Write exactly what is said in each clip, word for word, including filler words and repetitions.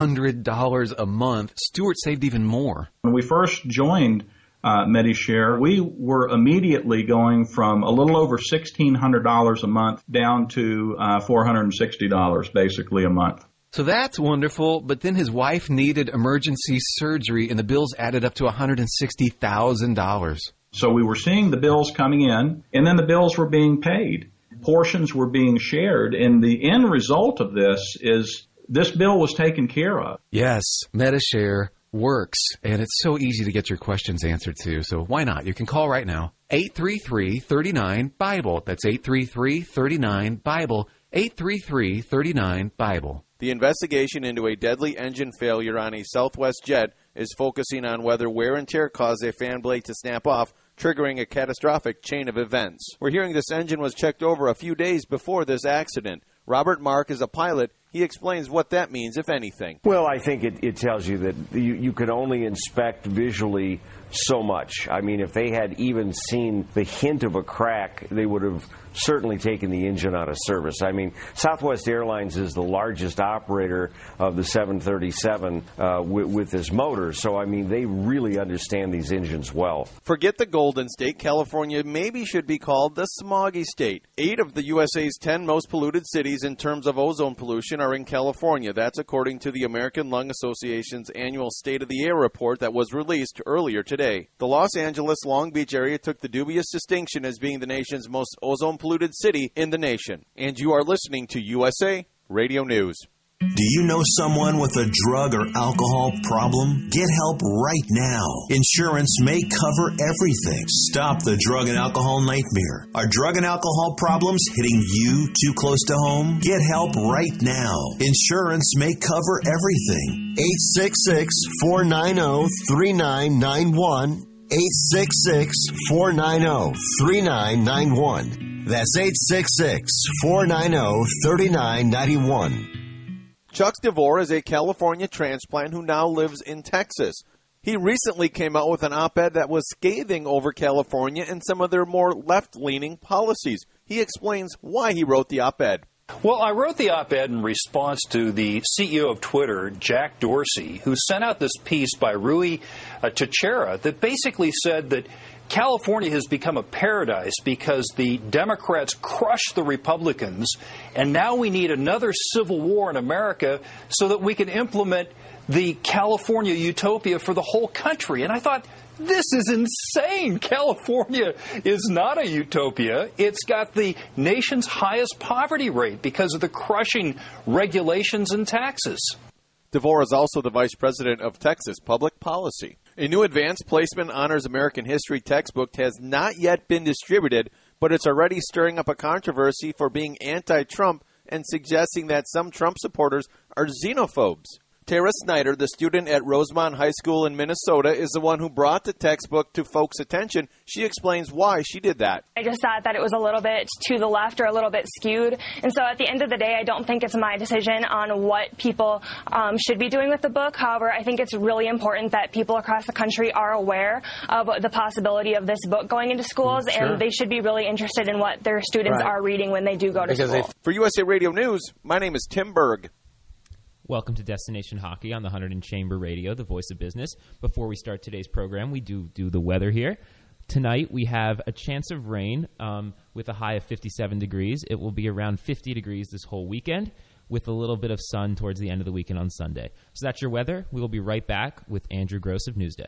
hundred dollars a month. Stuart saved even more. When we first joined uh, Medi-Share, we were immediately going from a little over sixteen hundred dollars a month down to uh, four hundred sixty dollars basically a month. So that's wonderful, but then his wife needed emergency surgery, and the bills added up to one hundred sixty thousand dollars. So we were seeing the bills coming in, and then the bills were being paid. Portions were being shared, and the end result of this is this bill was taken care of. Yes, Medi-Share works, and it's so easy to get your questions answered too, so why not? You can call right now, eight three three, three nine, BIBLE. That's eight three three, three nine, BIBLE, eight three three, three nine, BIBLE. The investigation into a deadly engine failure on a Southwest jet is focusing on whether wear and tear caused a fan blade to snap off, triggering a catastrophic chain of events. We're hearing this engine was checked over a few days before this accident. Robert Mark is a pilot. He explains what that means, if anything. Well, I think it, it tells you that you, you can only inspect visually so much. I mean, if they had even seen the hint of a crack, they would have certainly taken the engine out of service. I mean, Southwest Airlines is the largest operator of the seven thirty-seven uh, with, with this motor, so, I mean, they really understand these engines well. Forget the Golden State. California maybe should be called the smoggy state. Eight of the U S A's ten most polluted cities in terms of ozone pollution are in California. That's according to the American Lung Association's annual State of the Air report that was released earlier today. The Los Angeles Long Beach area took the dubious distinction as being the nation's most ozone-polluted city in the nation. And you are listening to U S A Radio News. Do you know someone with a drug or alcohol problem? Get help right now. Insurance may cover everything. Stop the drug and alcohol nightmare. Are drug and alcohol problems hitting you too close to home? Get help right now. Insurance may cover everything. eight six six, four nine zero, three nine nine one. eight six six, four nine zero, three nine nine one. That's eight six six, four nine zero, three nine nine one. Chuck DeVore is a California transplant who now lives in Texas. He recently came out with an op-ed that was scathing over California and some of their more left-leaning policies. He explains why he wrote the op-ed. Well, I wrote the op-ed in response to the C E O of Twitter, Jack Dorsey, who sent out this piece by Rui uh, Teixeira that basically said that California has become a paradise because the Democrats crushed the Republicans, and now we need another civil war in America so that we can implement the California utopia for the whole country. And I thought, this is insane. California is not a utopia. It's got the nation's highest poverty rate because of the crushing regulations and taxes. DeVore is also the vice president of Texas Public Policy. A new advanced placement honors American history textbook has not yet been distributed, but it's already stirring up a controversy for being anti-Trump and suggesting that some Trump supporters are xenophobes. Tara Snyder, the student at Rosemont High School in Minnesota, is the one who brought the textbook to folks' attention. She explains why she did that. I just thought that it was a little bit to the left or a little bit skewed. And so at the end of the day, I don't think it's my decision on what people um, should be doing with the book. However, I think it's really important that people across the country are aware of the possibility of this book going into schools, sure. and they should be really interested in what their students right. are reading when they do go to because school. For U S A Radio News, my name is Tim Berg. Welcome to Destination Hockey on the one hundred Chamber Radio, the voice of business. Before we start today's program, we do do the weather here. Tonight we have a chance of rain um, with a high of fifty-seven degrees. It will be around fifty degrees this whole weekend with a little bit of sun towards the end of the weekend on Sunday. So that's your weather. We will be right back with Andrew Gross of Newsday.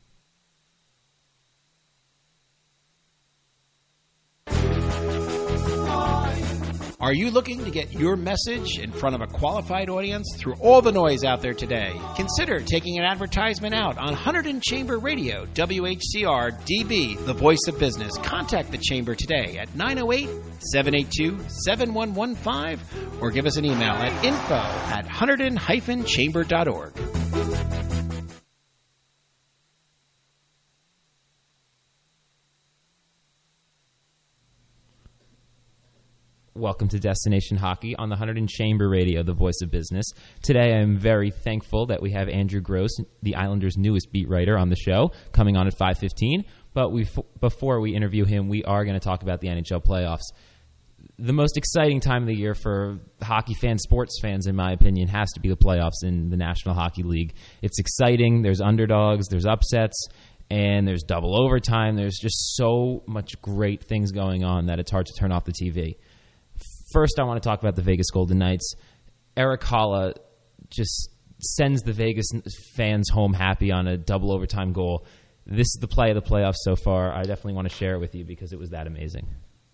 Are you looking to get your message in front of a qualified audience through all the noise out there today? Consider taking an advertisement out on one hundred Chamber Radio, W H C R D B, the voice of business. Contact the Chamber today at nine oh eight, seven eight two, seven one one five or give us an email at info at one hundred chamber dot org. Welcome to Destination Hockey on the one hundred Chamber Radio, the voice of business. Today I'm very thankful that we have Andrew Gross, the Islanders' newest beat writer, on the show, coming on at five fifteen. But we, before we interview him, we are going to talk about the N H L playoffs. the most exciting time of the year for hockey fans, sports fans, in my opinion, has to be the playoffs in the National Hockey League. It's exciting. There's underdogs. There's upsets. And there's double overtime. There's just so much great things going on that it's hard to turn off the T V. First, I want to talk about the Vegas Golden Knights. Erik Haula just sends the Vegas fans home happy on a double overtime goal. This is the play of the playoffs so far. I definitely want to share it with you because it was that amazing.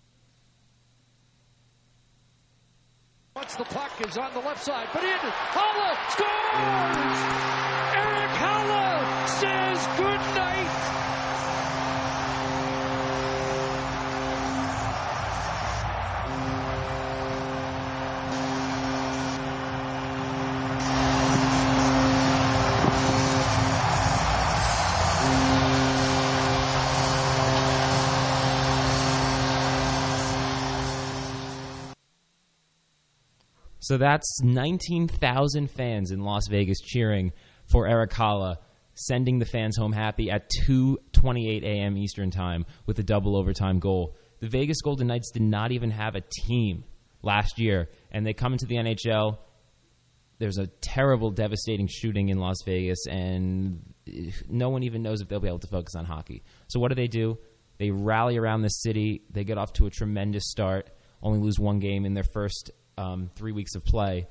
Once the puck is on the left side, but in, Haula scores! Erik Haula says good night. So that's nineteen thousand fans in Las Vegas cheering for Erik Haula, sending the fans home happy at two twenty-eight a.m. Eastern Time with a double overtime goal. The Vegas Golden Knights did not even have a team last year, and they come into the N H L. There's a terrible, devastating shooting in Las Vegas, and no one even knows if they'll be able to focus on hockey. So what do they do? They rally around the city. They get off to a tremendous start, only lose one game in their first Um, three weeks of play,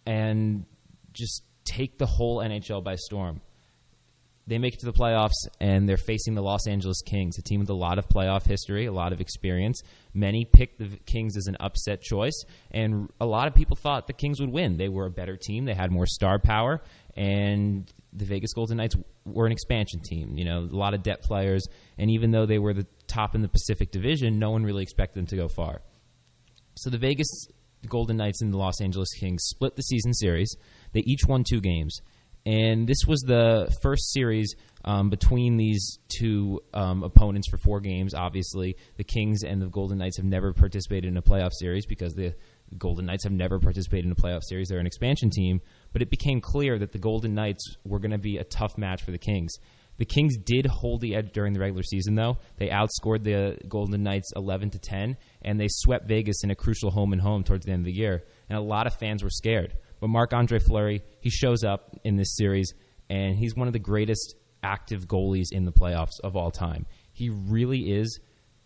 and just take the whole N H L by storm. They make it to the playoffs, and they're facing the Los Angeles Kings, a team with a lot of playoff history, a lot of experience. Many picked the Kings as an upset choice, and a lot of people thought the Kings would win. They were a better team. They had more star power, and the Vegas Golden Knights were an expansion team. You know, a lot of depth players, and even though they were the top in the Pacific Division, no one really expected them to go far. So the Vegas The Golden Knights and the Los Angeles Kings split the season series. They each won two games. And this was the first series um, between these two um, opponents for four games. Obviously, the Kings and the Golden Knights have never participated in a playoff series because the Golden Knights have never participated in a playoff series. They're an expansion team. But it became clear that the Golden Knights were going to be a tough match for the Kings. The Kings did hold the edge during the regular season, though. They outscored the Golden Knights eleven to ten, and they swept Vegas in a crucial home and home towards the end of the year. And a lot of fans were scared. But Marc-Andre Fleury, he shows up in this series, and he's one of the greatest active goalies in the playoffs of all time. He really is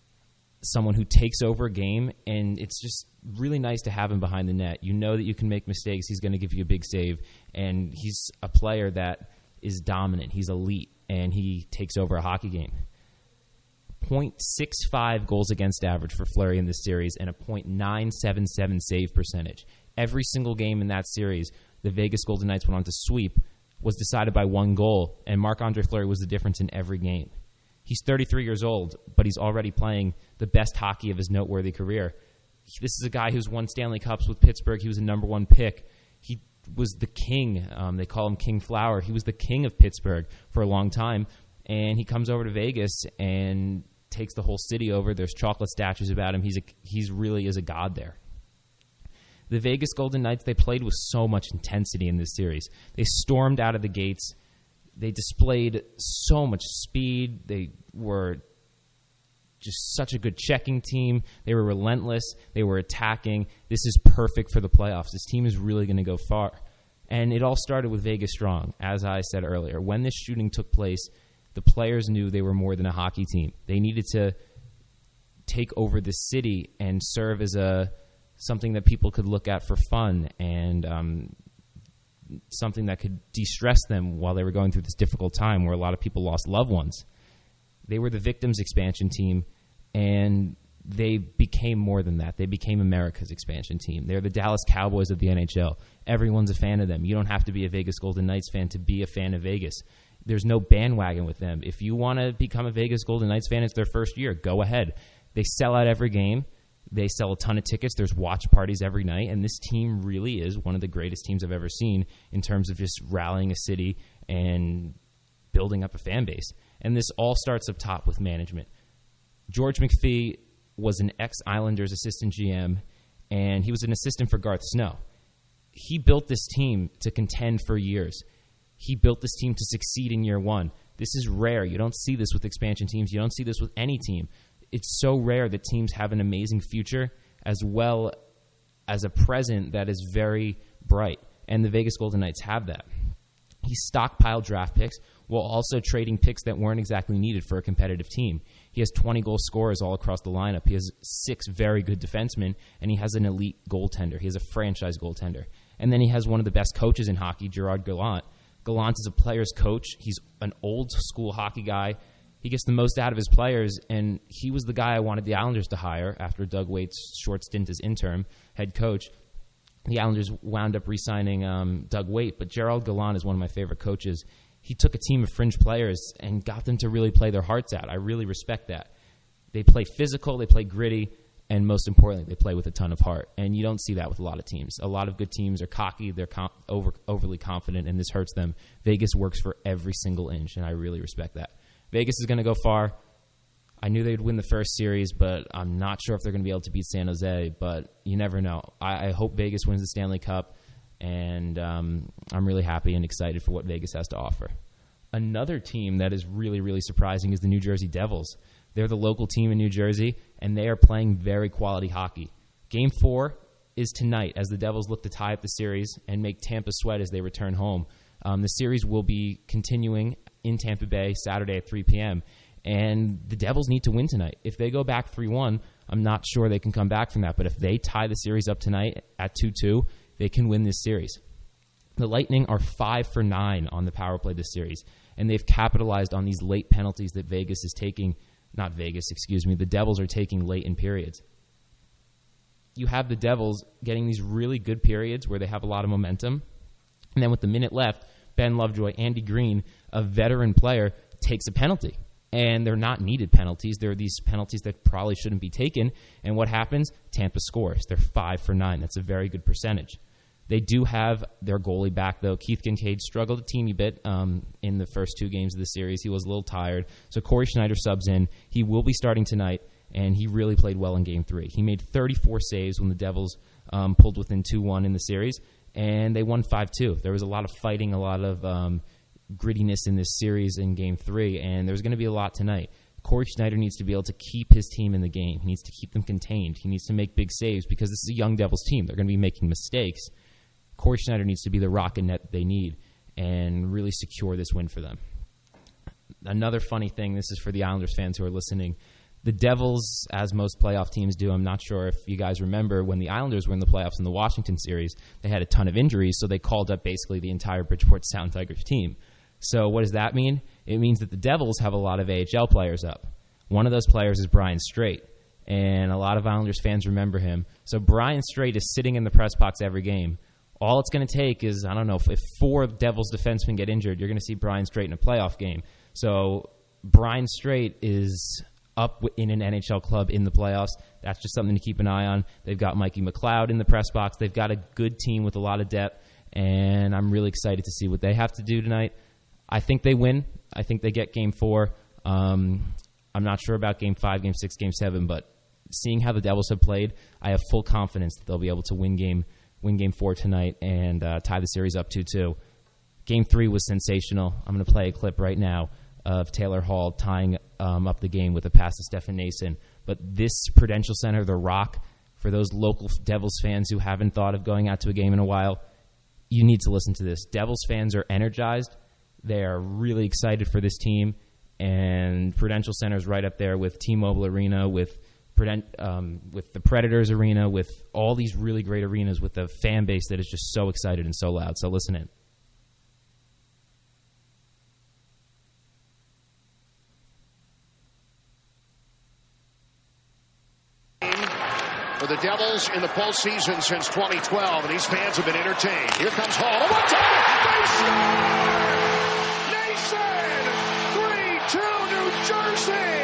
someone who takes over a game, and it's just really nice to have him behind the net. You know that you can make mistakes. He's going to give you a big save, and he's a player that is dominant. He's elite, and he takes over a hockey game. point six five goals against average for Fleury in this series and a point nine seven seven save percentage. Every single game in that series, the Vegas Golden Knights went on to sweep, was decided by one goal, and Marc-Andre Fleury was the difference in every game. He's thirty-three years old, but he's already playing the best hockey of his noteworthy career. This is a guy who's won Stanley Cups with Pittsburgh. He was a number one pick. He was the king. Um, they call him King Flower. He was the king of Pittsburgh for a long time, and he comes over to Vegas and takes the whole city over. There's chocolate statues about him. He's a, he's really is a god there. The Vegas Golden Knights, they played with so much intensity in this series. They stormed out of the gates. They displayed so much speed. They were just such a good checking team. They were relentless. They were attacking. This is perfect for the playoffs. This team is really going to go far. And it all started with Vegas Strong, as I said earlier. When this shooting took place, the players knew they were more than a hockey team. They needed to take over the city and serve as a something that people could look at for fun and um, something that could de-stress them while they were going through this difficult time where a lot of people lost loved ones. They were the Victims expansion team, and they became more than that. They became America's expansion team. They're the Dallas Cowboys of the N H L. Everyone's a fan of them. You don't have to be a Vegas Golden Knights fan to be a fan of Vegas. There's no bandwagon with them. If you want to become a Vegas Golden Knights fan, it's their first year. Go ahead. They sell out every game. They sell a ton of tickets. There's watch parties every night, and this team really is one of the greatest teams I've ever seen in terms of just rallying a city and building up a fan base. And this all starts up top with management. George McPhee was an ex-Islanders assistant G M, and he was an assistant for Garth Snow. He built this team to contend for years. He built this team to succeed in year one. This is rare. You don't see this with expansion teams. You don't see this with any team. It's so rare that teams have an amazing future as well as a present that is very bright. And the Vegas Golden Knights have that. He stockpiled draft picks while also trading picks that weren't exactly needed for a competitive team. He has twenty goal scorers all across the lineup. He has six very good defensemen, and he has an elite goaltender. He has a franchise goaltender. And then he has one of the best coaches in hockey, Gerard Gallant. Gallant is a player's coach. He's an old-school hockey guy. He gets the most out of his players, and he was the guy I wanted the Islanders to hire after Doug Waite's short stint as interim head coach. The Islanders wound up re-signing um, Doug Waite, but Gerard Gallant is one of my favorite coaches. He took a team of fringe players and got them to really play their hearts out. I really respect that. They play physical, they play gritty, and most importantly, they play with a ton of heart. And you don't see that with a lot of teams. A lot of good teams are cocky, they're com- over, overly confident, and this hurts them. Vegas works for every single inch, and I really respect that. Vegas is going to go far. I knew they'd win the first series, but I'm not sure if they're going to be able to beat San Jose, but you never know. I, I hope Vegas wins the Stanley Cup, and um, I'm really happy and excited for what Vegas has to offer. Another team that is really, really surprising is the New Jersey Devils. They're the local team in New Jersey, and they are playing very quality hockey. Game four is tonight as the Devils look to tie up the series and make Tampa sweat as they return home. Um, the series will be continuing in Tampa Bay Saturday at three p.m., and the Devils need to win tonight. If they go back three one, I'm not sure they can come back from that. But if they tie the series up tonight at two two, they can win this series. The Lightning are five for nine on the power play this series, and they've capitalized on these late penalties that Vegas is taking. Not Vegas, excuse me. The Devils are taking late in periods. You have the Devils getting these really good periods where they have a lot of momentum, and then with the minute left, Ben Lovejoy, Andy Green, a veteran player, takes a penalty. And they're not needed penalties. They're these penalties that probably shouldn't be taken. And what happens? Tampa scores. They're five for nine. That's a very good percentage. They do have their goalie back, though. Keith Kincaid struggled a teeny bit um, in the first two games of the series. He was a little tired. So Corey Schneider subs in. He will be starting tonight, and he really played well in Game three. He made thirty-four saves when the Devils um, pulled within two one in the series, and they won five two. There was a lot of fighting, a lot of Um, grittiness in this series in Game three, and there's going to be a lot tonight. Corey Schneider needs to be able to keep his team in the game. He needs to keep them contained. He needs to make big saves because this is a young Devils team. They're going to be making mistakes. Corey Schneider needs to be the rocket net that they need and really secure this win for them. Another funny thing, this is for the Islanders fans who are listening. The Devils, as most playoff teams do, I'm not sure if you guys remember, when the Islanders were in the playoffs in the Washington series, they had a ton of injuries, so they called up basically the entire Bridgeport Sound Tigers team. So what does that mean? It means that the Devils have a lot of A H L players up. One of those players is Brian Straight, and a lot of Islanders fans remember him. So Brian Straight is sitting in the press box every game. All it's going to take is, I don't know, if, if four Devils defensemen get injured, you're going to see Brian Straight in a playoff game. So Brian Straight is up in an N H L club in the playoffs. That's just something to keep an eye on. They've got Mikey McLeod in the press box. They've got a good team with a lot of depth, and I'm really excited to see what they have to do tonight. I think they win. I think they get Game four. Um, I'm not sure about Game five, Game six, Game seven, but seeing how the Devils have played, I have full confidence that they'll be able to win Game win Game four tonight and uh, tie the series up two two. Game three was sensational. I'm going to play a clip right now of Taylor Hall tying um, up the game with a pass to Stefan Noesen. But this Prudential Center, the Rock, for those local Devils fans who haven't thought of going out to a game in a while, you need to listen to this. Devils fans are energized. They are really excited for this team, and Prudential Center is right up there with T-Mobile Arena, with Prudent, um, with the Predators Arena, with all these really great arenas, with a fan base that is just so excited and so loud. So listen in. For the Devils in the postseason since twenty twelve, and these fans have been entertained. Here comes Hall. A one-time. They score! Nason! three two New Jersey!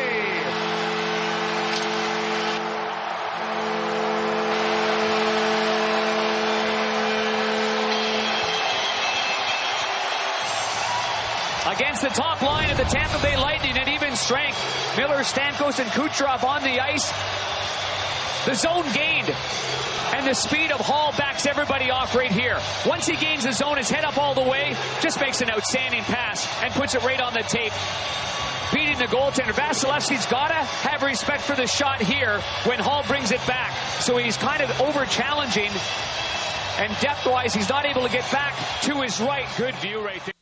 Against the top line of the Tampa Bay Lightning at even strength. Miller, Stamkos, and Kucherov on the ice. The zone gained, and the speed of Hall backs everybody off right here. Once he gains the zone, his head up all the way, just makes an outstanding pass and puts it right on the tape. beating the goaltender. Vasilevsky's got to have respect for the shot here when Hall brings it back. So he's kind of over-challenging, and depth-wise, he's not able to get back to his right. Good view right there.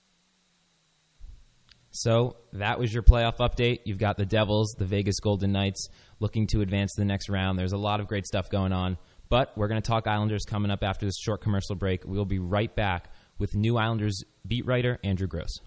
So that was your playoff update. You've got the Devils, the Vegas Golden Knights, looking to advance to the next round. There's a lot of great stuff going on. But we're going to talk Islanders coming up after this short commercial break. We'll be right back with new Islanders beat writer Andrew Gross.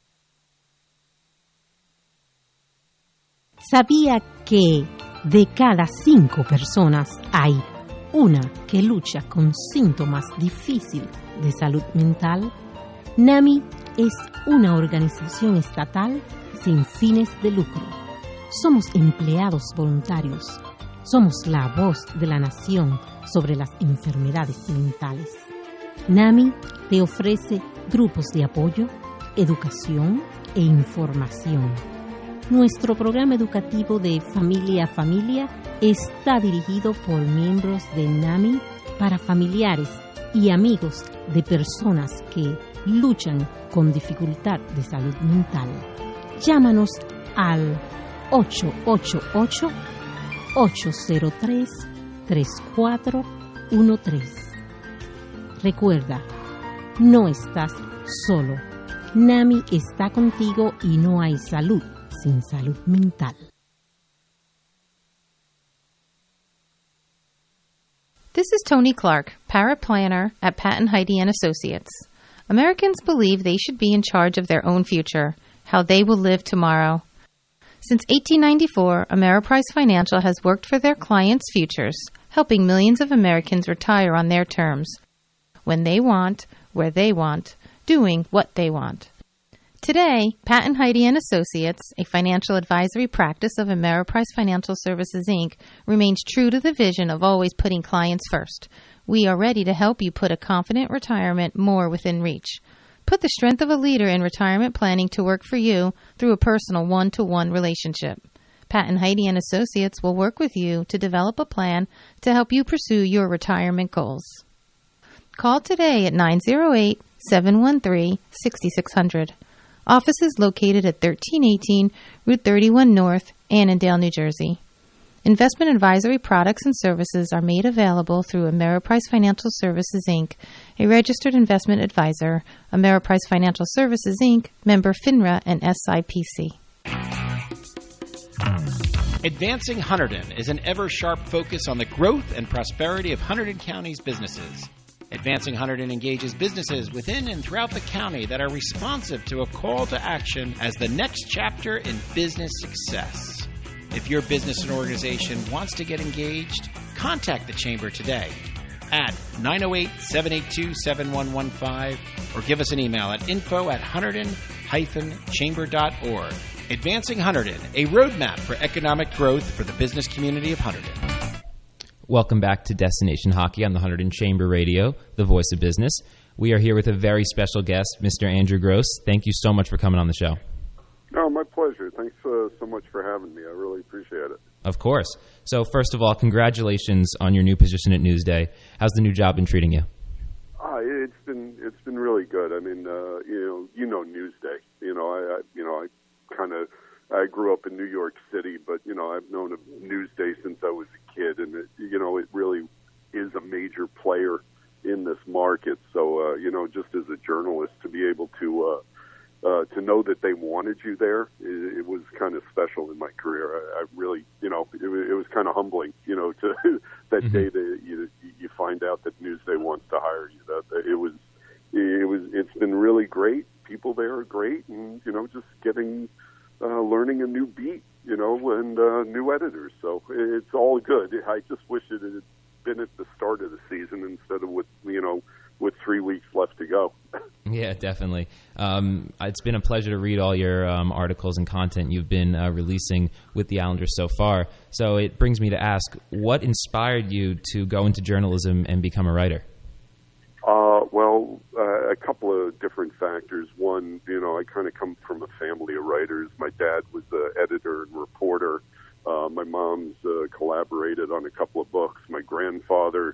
¿Sabía que de cada cinco personas hay una que lucha con síntomas difíciles de salud mental? NAMI es una organización estatal sin fines de lucro. Somos empleados voluntarios. Somos la voz de la nación sobre las enfermedades mentales. NAMI te ofrece grupos de apoyo, educación e información. Nuestro programa educativo de Familia a Familia está dirigido por miembros de NAMI para familiares y amigos de personas que luchan con dificultad de salud mental. Llámanos al ocho ocho ocho, ocho cero tres, tres cuatro uno tres. Recuerda, no estás solo. NAMI está contigo y no hay salud sin salud mental. This is Tony Clark, paraplanner at Pat and Heidi and Associates. Americans believe they should be in charge of their own future, how they will live tomorrow. Since eighteen ninety-four, Ameriprise Financial has worked for their clients' futures, helping millions of Americans retire on their terms, when they want, where they want, doing what they want. Today, Pat and Heidi and Associates, a financial advisory practice of Ameriprise Financial Services, Incorporated, remains true to the vision of always putting clients first. We are ready to help you put a confident retirement more within reach. Put the strength of a leader in retirement planning to work for you through a personal one-to-one relationship. Pat and Heidi and Associates will work with you to develop a plan to help you pursue your retirement goals. Call today at nine zero eight, seven one three, six six zero zero. Office is located at thirteen eighteen Route thirty-one North, Annandale, New Jersey. Investment advisory products and services are made available through Ameriprise Financial Services, Incorporated, a registered investment advisor. Ameriprise Financial Services, Incorporated, member FINRA and S I P C. Advancing Hunterdon is an ever-sharp focus on the growth and prosperity of Hunterdon County's businesses. Advancing Hunterdon engages businesses within and throughout the county that are responsive to a call to action as the next chapter in business success. If your business and organization wants to get engaged, contact the Chamber today at nine oh eight, seven eight two, seven one one five or give us an email at info at hunterdon dash chamber dot org. Advancing Hunterdon, a roadmap for economic growth for the business community of Hunterdon. Welcome back to Destination Hockey on the Hunterdon Chamber Radio, the voice of business. We are here with a very special guest, Mister Andrew Gross. Thank you so much for coming on the show. Oh, my pleasure. Thanks uh, so much for having me. I really appreciate it. Of course. So first of all, congratulations on your new position at Newsday. How's the new job been treating you? Uh, it's been it's been really good. I mean, uh, you know, you know Newsday. You know, I, I you know I kind of. I grew up in New York City, but, you know, I've known of Newsday since I was a kid, and, it, you know, it really is a major player in this market. So, uh, you know, just as a journalist, to be able to uh, uh, to know that they wanted you there, it, it was kind of special in my career. I, I really, you know, it, it was kind of humbling, you know, to that mm-hmm. day that you, you find out that Newsday wants to hire you. That it was, it was, it's been really great. People there are great, and, you know, just getting... Uh, learning a new beat, you know, and uh, new editors. So it's all good. I just wish it had been at the start of the season instead of with, you know, with three weeks left to go. Yeah, definitely. Um, it's been a pleasure to read all your um, articles and content you've been uh, releasing with the Islanders so far. So it brings me to ask, what inspired you to go into journalism and become a writer? Uh, well, uh, a couple of different factors. One, you know, I kind of come from a family of writers. My dad was an editor and reporter. Uh, my mom's uh, collaborated on a couple of books. My grandfather,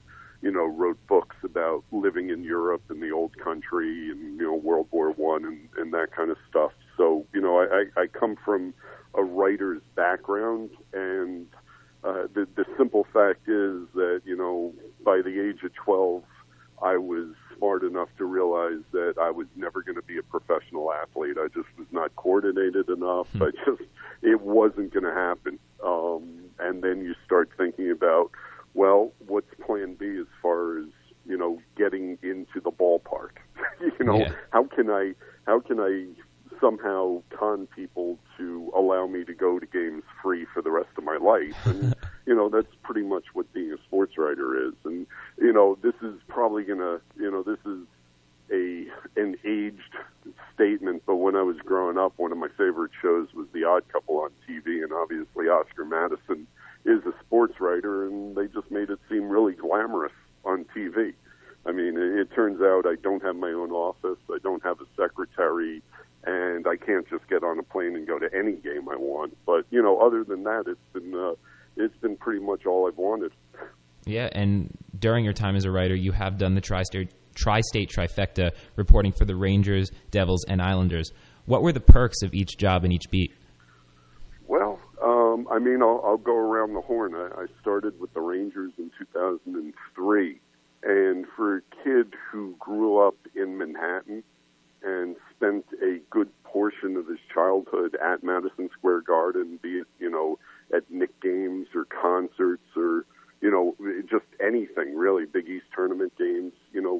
you know, wrote books about living in Europe and the old country and, you know, World War One and, and that kind of stuff. So, you know, I, I come from a writer's background, and uh, the, the simple fact is that, you know, by the age of twelve, I was smart enough to realize that I was never going to be a professional athlete. I just was not coordinated enough. I just, it wasn't going to happen. Um, and then you start thinking about, well, what's plan B as far as, you know, getting into the ballpark? you know, Yeah. how can I, how can I somehow con people to allow me to go to games free for the rest of my life? And, you know, that's pretty much what being a sports writer is. And, you know, this is probably going to, you know, this is a an aged statement, but when I was growing up, one of my favorite shows was The Odd Couple on T V, and obviously Oscar Madison is a sports writer, and they just made it seem really glamorous on T V. I mean, it, it turns out I don't have my own office, I don't have a secretary, and I can't just get on a plane and go to any game I want. But, you know, other than that, it's been uh, it's been pretty much all I've wanted. Yeah, and during your time as a writer, you have done the tri-state, tri-state trifecta, reporting for the Rangers, Devils, and Islanders. What were the perks of each job and each beat? Well, um, I mean, I'll, I'll go around the horn. I, I started with the Rangers in two thousand three, and for a kid who grew up in Manhattan and spent a good portion of his childhood at Madison Square Garden, be it, you know, at Knick games or concerts or, you know, just anything, really, Big East tournament games, you know,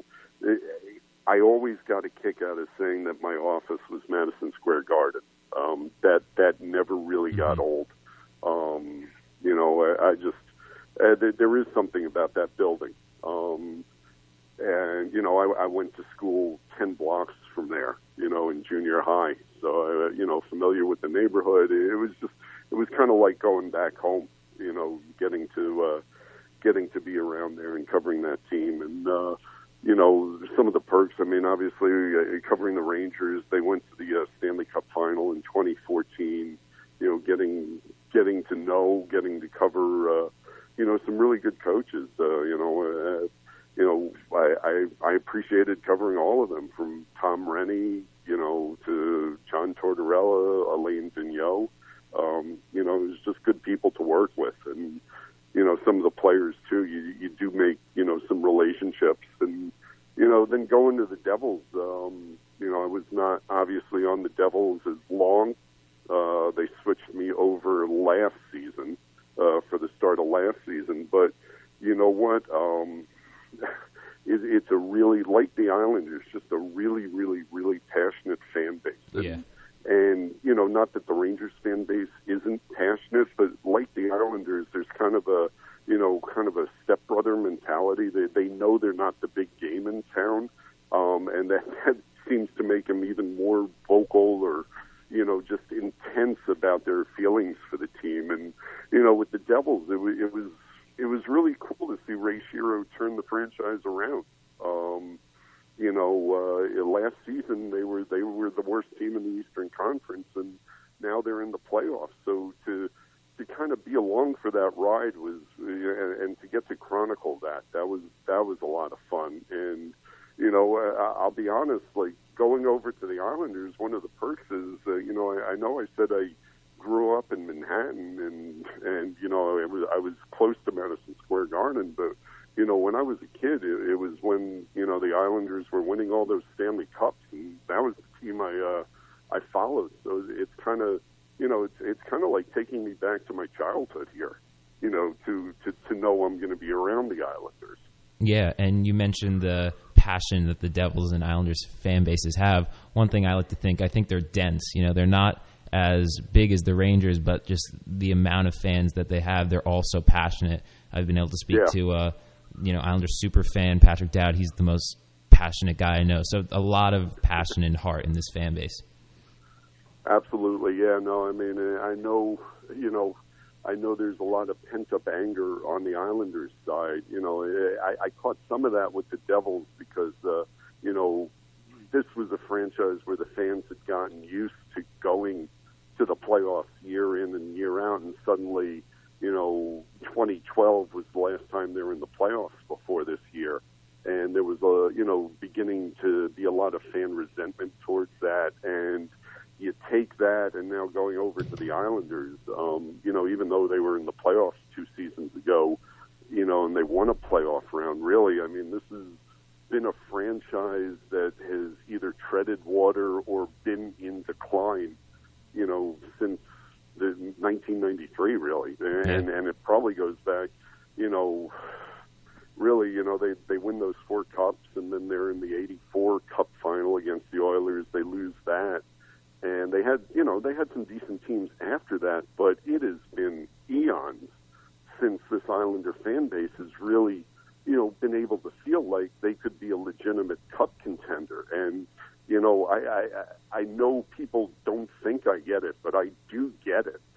I always got a kick out of saying that my office was Madison Square Garden. Um, that that never really got old. Um, you know, I, I just, uh, there, there is something about that building. Um, and, you know, I, I went to school ten blocks from there, you know, in junior high. So, uh, you know, familiar with the neighborhood. It was just, it was kind of like going back home, you know, getting to, uh, getting to be around there and covering that team. And, uh, you know, some of the perks, I mean, obviously uh, covering the Rangers, they went to the uh, Stanley Cup final in twenty fourteen, you know, getting, getting to know, getting to cover, uh, you know, some really good coaches, uh, you know, uh, you know, I, I, I appreciated covering all of them, from Tom Rennie, you know, to John Tortorella, Alain Vigneault. Um, you know, it was just good people to work with. And, you know, some of the players, too, you, you do make, you know, some relationships. And, you know, then going to the Devils, um, you know, I was not obviously on the Devils as long. Uh, they switched me over last season, uh, for the start of last season. But, you know what, um, it, it's a really, like the Islanders, just a really, really, really passionate fan base. And, Yeah. And, you know, not that the Rangers fan base isn't passionate, but like the Islanders, there's kind of a, you know, kind of a stepbrother mentality. They they know they're not the big game in town, um, and that, that seems to make them even more vocal or, you know, just intense about their feelings for the team. And, you know, with the Devils, it was it was, it was really cool to see Ray Shero turn the franchise around. Um, You know, uh, last season they were they were the worst team in the Eastern Conference, and now they're in the playoffs. So to to kind of be along for that ride was, and, and to get to chronicle that, that was that was a lot of fun. And you know, uh, I'll be honest, like going over to the Islanders, one of the perks is, uh, you know, I, I know I said I grew up in Manhattan, and and you know, I was I was close to Madison Square Garden, but you know, when I was a kid, it, it was when, you know, the Islanders were winning all those Stanley Cups, and that was the team I uh, I followed. So it's kind of, you know, it's it's kind of like taking me back to my childhood here, you know, to, to, to know I'm going to be around the Islanders. Yeah, and you mentioned the passion that the Devils and Islanders fan bases have. One thing I like to think, I think they're dense. You know, they're not as big as the Rangers, but just the amount of fans that they have, they're all so passionate. I've been able to speak Yeah. to uh you know, Islanders super fan Patrick Dowd. He's the most passionate guy I know. So a lot of passion and heart in this fan base. Absolutely, yeah. No, I mean, I know, you know, I know there's a lot of pent-up anger on the Islanders side. You know, I, I caught some of that with the Devils because, uh, you know, this was a franchise where the fans had gotten used to going to the playoffs year in and year out, and suddenly you know, twenty twelve was the last time they were in the playoffs before this year. And there was, a, you know, beginning to be a lot of fan resentment towards that. And you take that and now going over to the Islanders, um, you know, even though they were in the playoffs two seasons ago, you know, and they won a playoff round, really, I mean, this has been a franchise that has either treaded water or been in decline, you know, since the nineteen ninety-three, really. And, and it probably goes back, you know, really, you know, they, they win those four cups, and then they're in the eighty-four Cup final against the Oilers. They lose that. And they had, you know, they had some decent teams after that, but it has been eons since this Islander fan base has really, you know, been able to feel like they could be a legitimate cup contender. And, you know, I, I, I know people don't think I get it, but I do get it.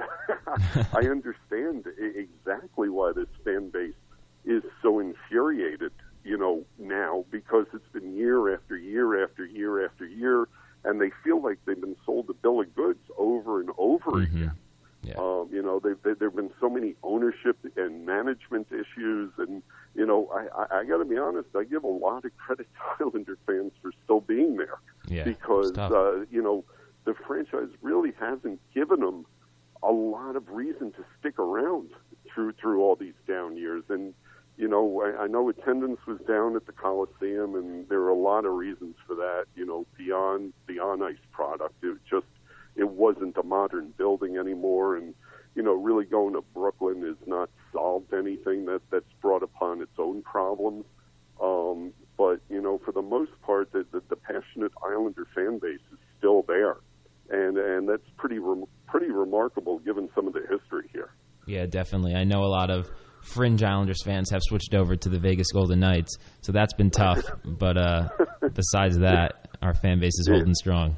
I understand exactly why this fan base is so infuriated, you know, now, because it's been year after year after year after year, and they feel like they've been sold a bill of goods over and over mm-hmm. again. Yeah. Um, you know, there have been so many ownership and management issues, and, you know, I, I, I got to be honest, I give a lot of credit to Islander fans for still being there. Yeah, because, uh, you know, the franchise really hasn't given them a lot of reason to stick around through through all these down years. And, you know, I, I know attendance was down at the Coliseum, and there are a lot of reasons for that, you know, beyond the on-ice product. It just, it wasn't a modern building anymore, and, you know, really going to Brooklyn has not solved anything. That, that's brought upon its own problems. Um, but, you know, for the most part, the, the, the passionate Islander fan base is still there. And and that's pretty re- pretty remarkable given some of the history here. Yeah, definitely. I know a lot of fringe Islanders fans have switched over to the Vegas Golden Knights, so that's been tough. But uh, besides that, our fan base is holding strong.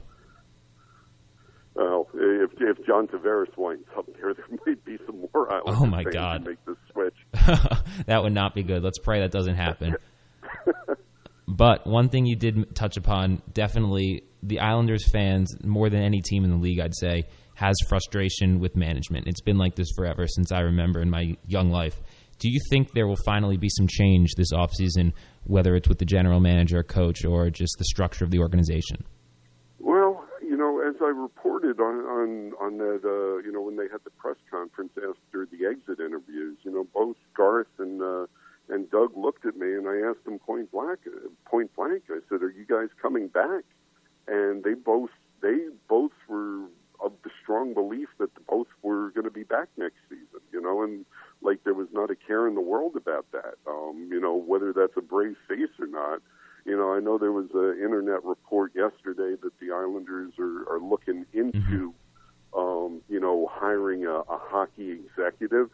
Well, if if John Tavares winds up there, there might be some more Islanders oh my fans God. who make the switch. That would not be good. Let's pray that doesn't happen. But one thing you did touch upon, definitely the Islanders fans, more than any team in the league, I'd say, has frustration with management. It's been like this forever since I remember in my young life. Do you think there will finally be some change this offseason, whether it's with the general manager, coach, or just the structure of the organization? Well, you know, as I reported on on, on that, uh, you know, when they had the press conference after the exit interviews, you know, both Garth and uh, and Doug looked at me, and I asked them point blank, point blank. I said, "Are you guys coming back?" And they both they both were of the strong belief that both were going to be back next season, you know, and like there was not a care in the world about that. Um, you know, whether that's a brave face or not. You know, I know there was an internet report yesterday that the Islanders are, are looking into, mm-hmm. um, you know, hiring a, a hockey executive.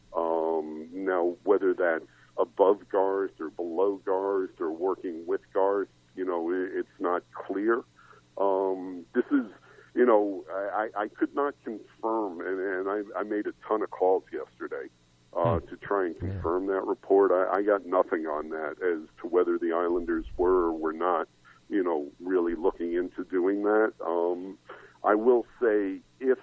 Um, now, whether that's above Garth or below Garth or working with Garth, you know, it, it's not clear. Um, this is, you know, I, I could not confirm, and, and I, I made a ton of calls yesterday uh, to try and confirm that report. I, I got nothing on that as to whether the Islanders were or were not, you know, really looking into doing that. Um, I will say if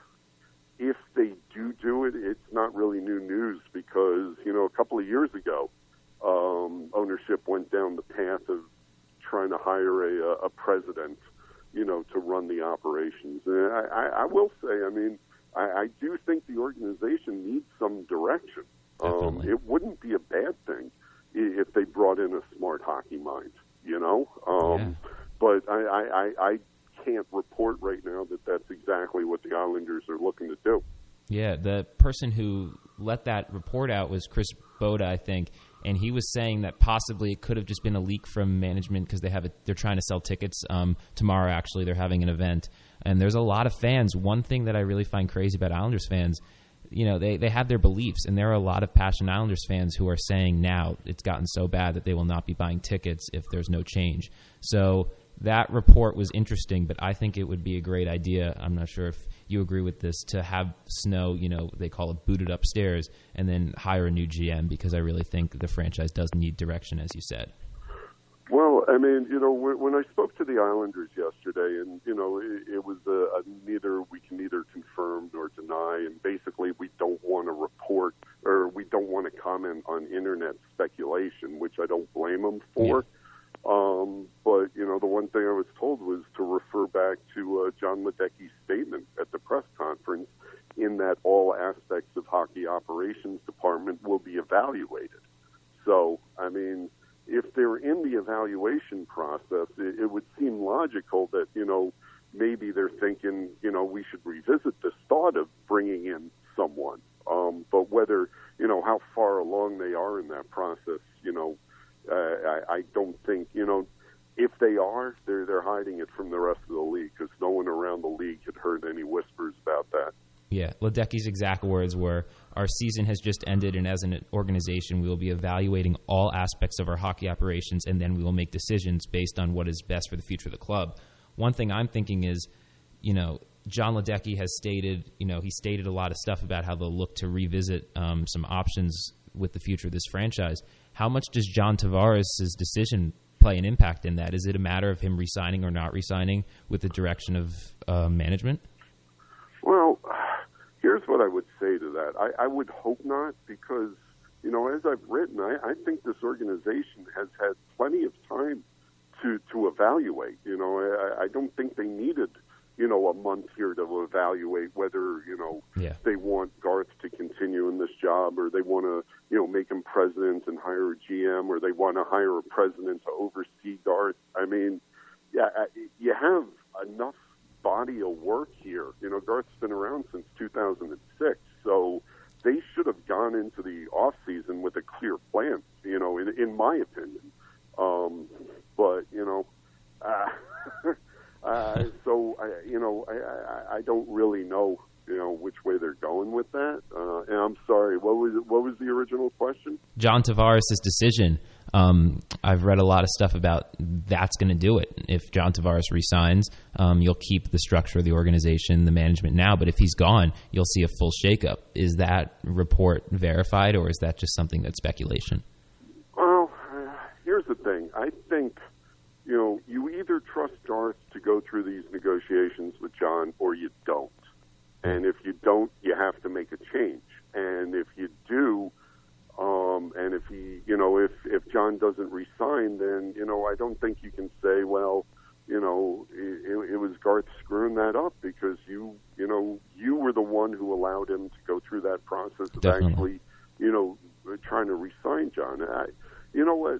if they do do it, it's not really new news because, you know, a couple of years ago, um, ownership went down the path of trying to hire a, a president, you know, to run the operations. And I, I, I will say, I mean, I, I do think the organization needs some direction. Um, it wouldn't be a bad thing if they brought in a smart hockey mind, you know. Um, yeah. But I, I, I, I can't report right now that that's exactly what the Islanders are looking to do. Yeah, the person who let that report out was Chris Boda, I think, and he was saying that possibly it could have just been a leak from management because they have a, they're trying to sell tickets um, tomorrow. Actually, they're having an event, and there's a lot of fans. One thing that I really find crazy about Islanders fans, you know, they they have their beliefs, and there are a lot of passionate Islanders fans who are saying now it's gotten so bad that they will not be buying tickets if there's no change. So that report was interesting, but I think it would be a great idea. I'm not sure if you agree with this, to have Snow, you know, they call it booted upstairs, and then hire a new G M, because I really think the franchise does need direction, as you said. Well, I mean, you know, when I spoke to the Islanders yesterday, and, you know, it, it was a, a neither, we can neither confirm nor deny, and basically we don't want to report back to uh, John Ledecky's statement at the press conference, in that all aspects of hockey operations department will be evaluated. So, I mean, if they're in the evaluation process, it, it would seem logical that, you know, maybe they're thinking, you know, we should revisit this thought of bringing in someone. Um, but whether, you know, how far along they are in that process, you know, uh, I, I don't think, you know, if they are, they're, they're hiding it from the rest of the league, because no one around the league had heard any whispers about that. Yeah, Ledecky's exact words were, our season has just ended, and as an organization, we will be evaluating all aspects of our hockey operations, and then we will make decisions based on what is best for the future of the club. One thing I'm thinking is, you know, John Ledecky has stated, you know, he stated a lot of stuff about how they'll look to revisit um, some options with the future of this franchise. How much does John Tavares' decision play an impact in that? Is it a matter of him resigning or not resigning with the direction of uh, management? Well, here's what I would say to that. I, I would hope not, because, you know, as I've written, I, I think this organization has had plenty of time to, to evaluate. You know, I, I don't think they needed, you know, a month here to evaluate whether, you know, yeah. they want Garth to continue in this job, or they want to, you know, make him president and hire a G M, or they want to hire a president to oversee Garth. I mean, yeah, you have enough body of work here. You know, Garth's been around since two thousand six, so they should have gone into the off season with a clear plan, you know, in, in my opinion. Um, but, you know, uh, uh, so, I, you know, I, I, I don't really know, you know, which way they're going with that. Uh, and I'm sorry, what was what was the original question? John Tavares' decision. Um, I've read a lot of stuff about that's going to do it. If John Tavares resigns, um, you'll keep the structure of the organization, the management now. But if he's gone, you'll see a full shakeup. Is that report verified, or is that just something that's speculation? Well, uh, here's the thing. I think, you know, you either trust Garth to go through these negotiations with John, or you don't. And if you don't, you have to make a change. And if you do, um, and if he, you know, if, if John doesn't resign, then, you know, I don't think you can say, well, you know, it, it was Garth screwing that up, because you, you know, you were the one who allowed him to go through that process of Definitely. actually, you know, trying to resign John. I, you know what,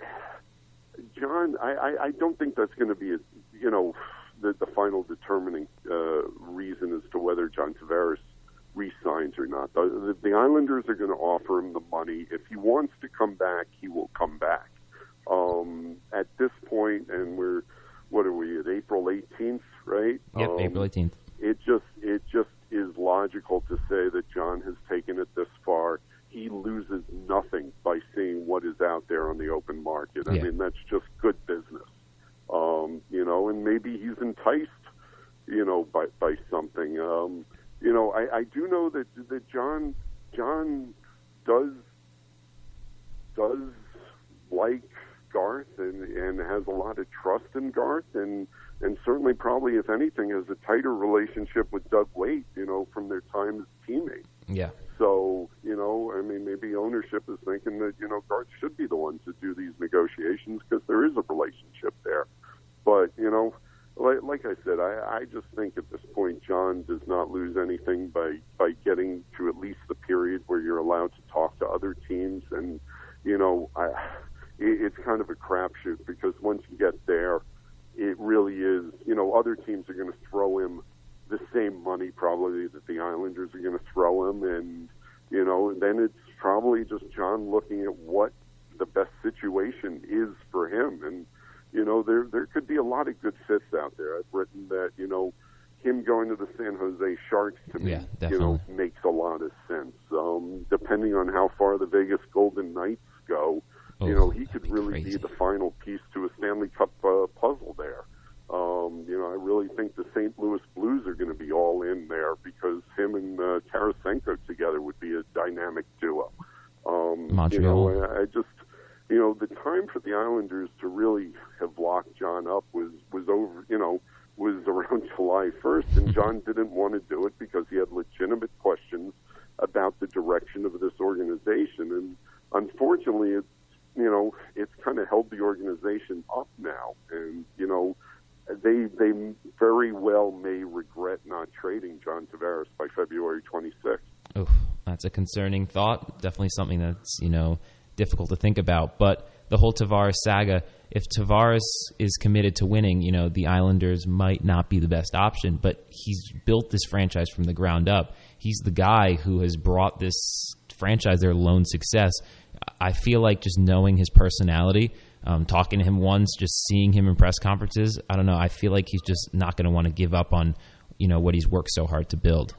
I, John, I, I, I don't think that's going to be, a, you know, the, the final determining uh, reason as to whether John Tavares re-signs or not. The, the Islanders are going to offer him the money. If he wants to come back, he will come back. Um, at this point, and we're, what are we, at April eighteenth, right? Yep, um, April eighteenth. It just, it just is logical to say that John has taken it this far. He loses nothing by seeing what is out there on the open market. I Yeah. mean, that's just good business. Um, you know, and maybe he's enticed, you know, by, by something. Um, you know, I, I do know that, that John, John does, does like Garth and, and has a lot of trust in Garth, and, and certainly probably, if anything, has a tighter relationship with Doug Weight, you know, from their time as teammates. Yeah. So, you know, I mean, maybe ownership is thinking that, you know, Garth should be the one to do these negotiations, because there is a relationship there. But, you know, like, like I said, I, I just think at this point John does not lose anything by, by getting to at least the period where you're allowed to talk to other teams. And, you know, I, it, it's kind of a crapshoot, because once you get there, it really is, you know, other teams are going to throw him the same money probably that the Islanders are going to throw him. And, you know, then it's probably just John looking at what the best situation is for him. And, you know, there there could be a lot of good fits out there. I've written that, you know, him going to the San Jose Sharks to me, Yeah, you know, makes a lot of sense. Um, depending on how far the Vegas Golden Knights go, Oh, you know, he could be really crazy. be the final piece to a Stanley Cup uh, puzzle there. Um, you know, I really think the Saint Louis Blues are going to be all in there, because him and uh, Tarasenko together would be a dynamic duo. Um, Montreal. You know, I, I just, you know, the time for the Islanders to really have locked John up was, was over, you know, was around July first, and John didn't want to do it because he had legitimate questions about the direction of this organization. And unfortunately, it's, you know, it's kind of held the organization up now. And, you know, they they very well may regret not trading John Tavares by February twenty-sixth. Oof, that's a concerning thought. Definitely something that's, you know, difficult to think about. But the whole Tavares saga, if Tavares is committed to winning, you know, the Islanders might not be the best option. But he's built this franchise from the ground up. He's the guy who has brought this franchise their lone success. I feel like just knowing his personality, um, talking to him once, just seeing him in press conferences, I don't know, I feel like he's just not going to want to give up on, you know, what he's worked so hard to build.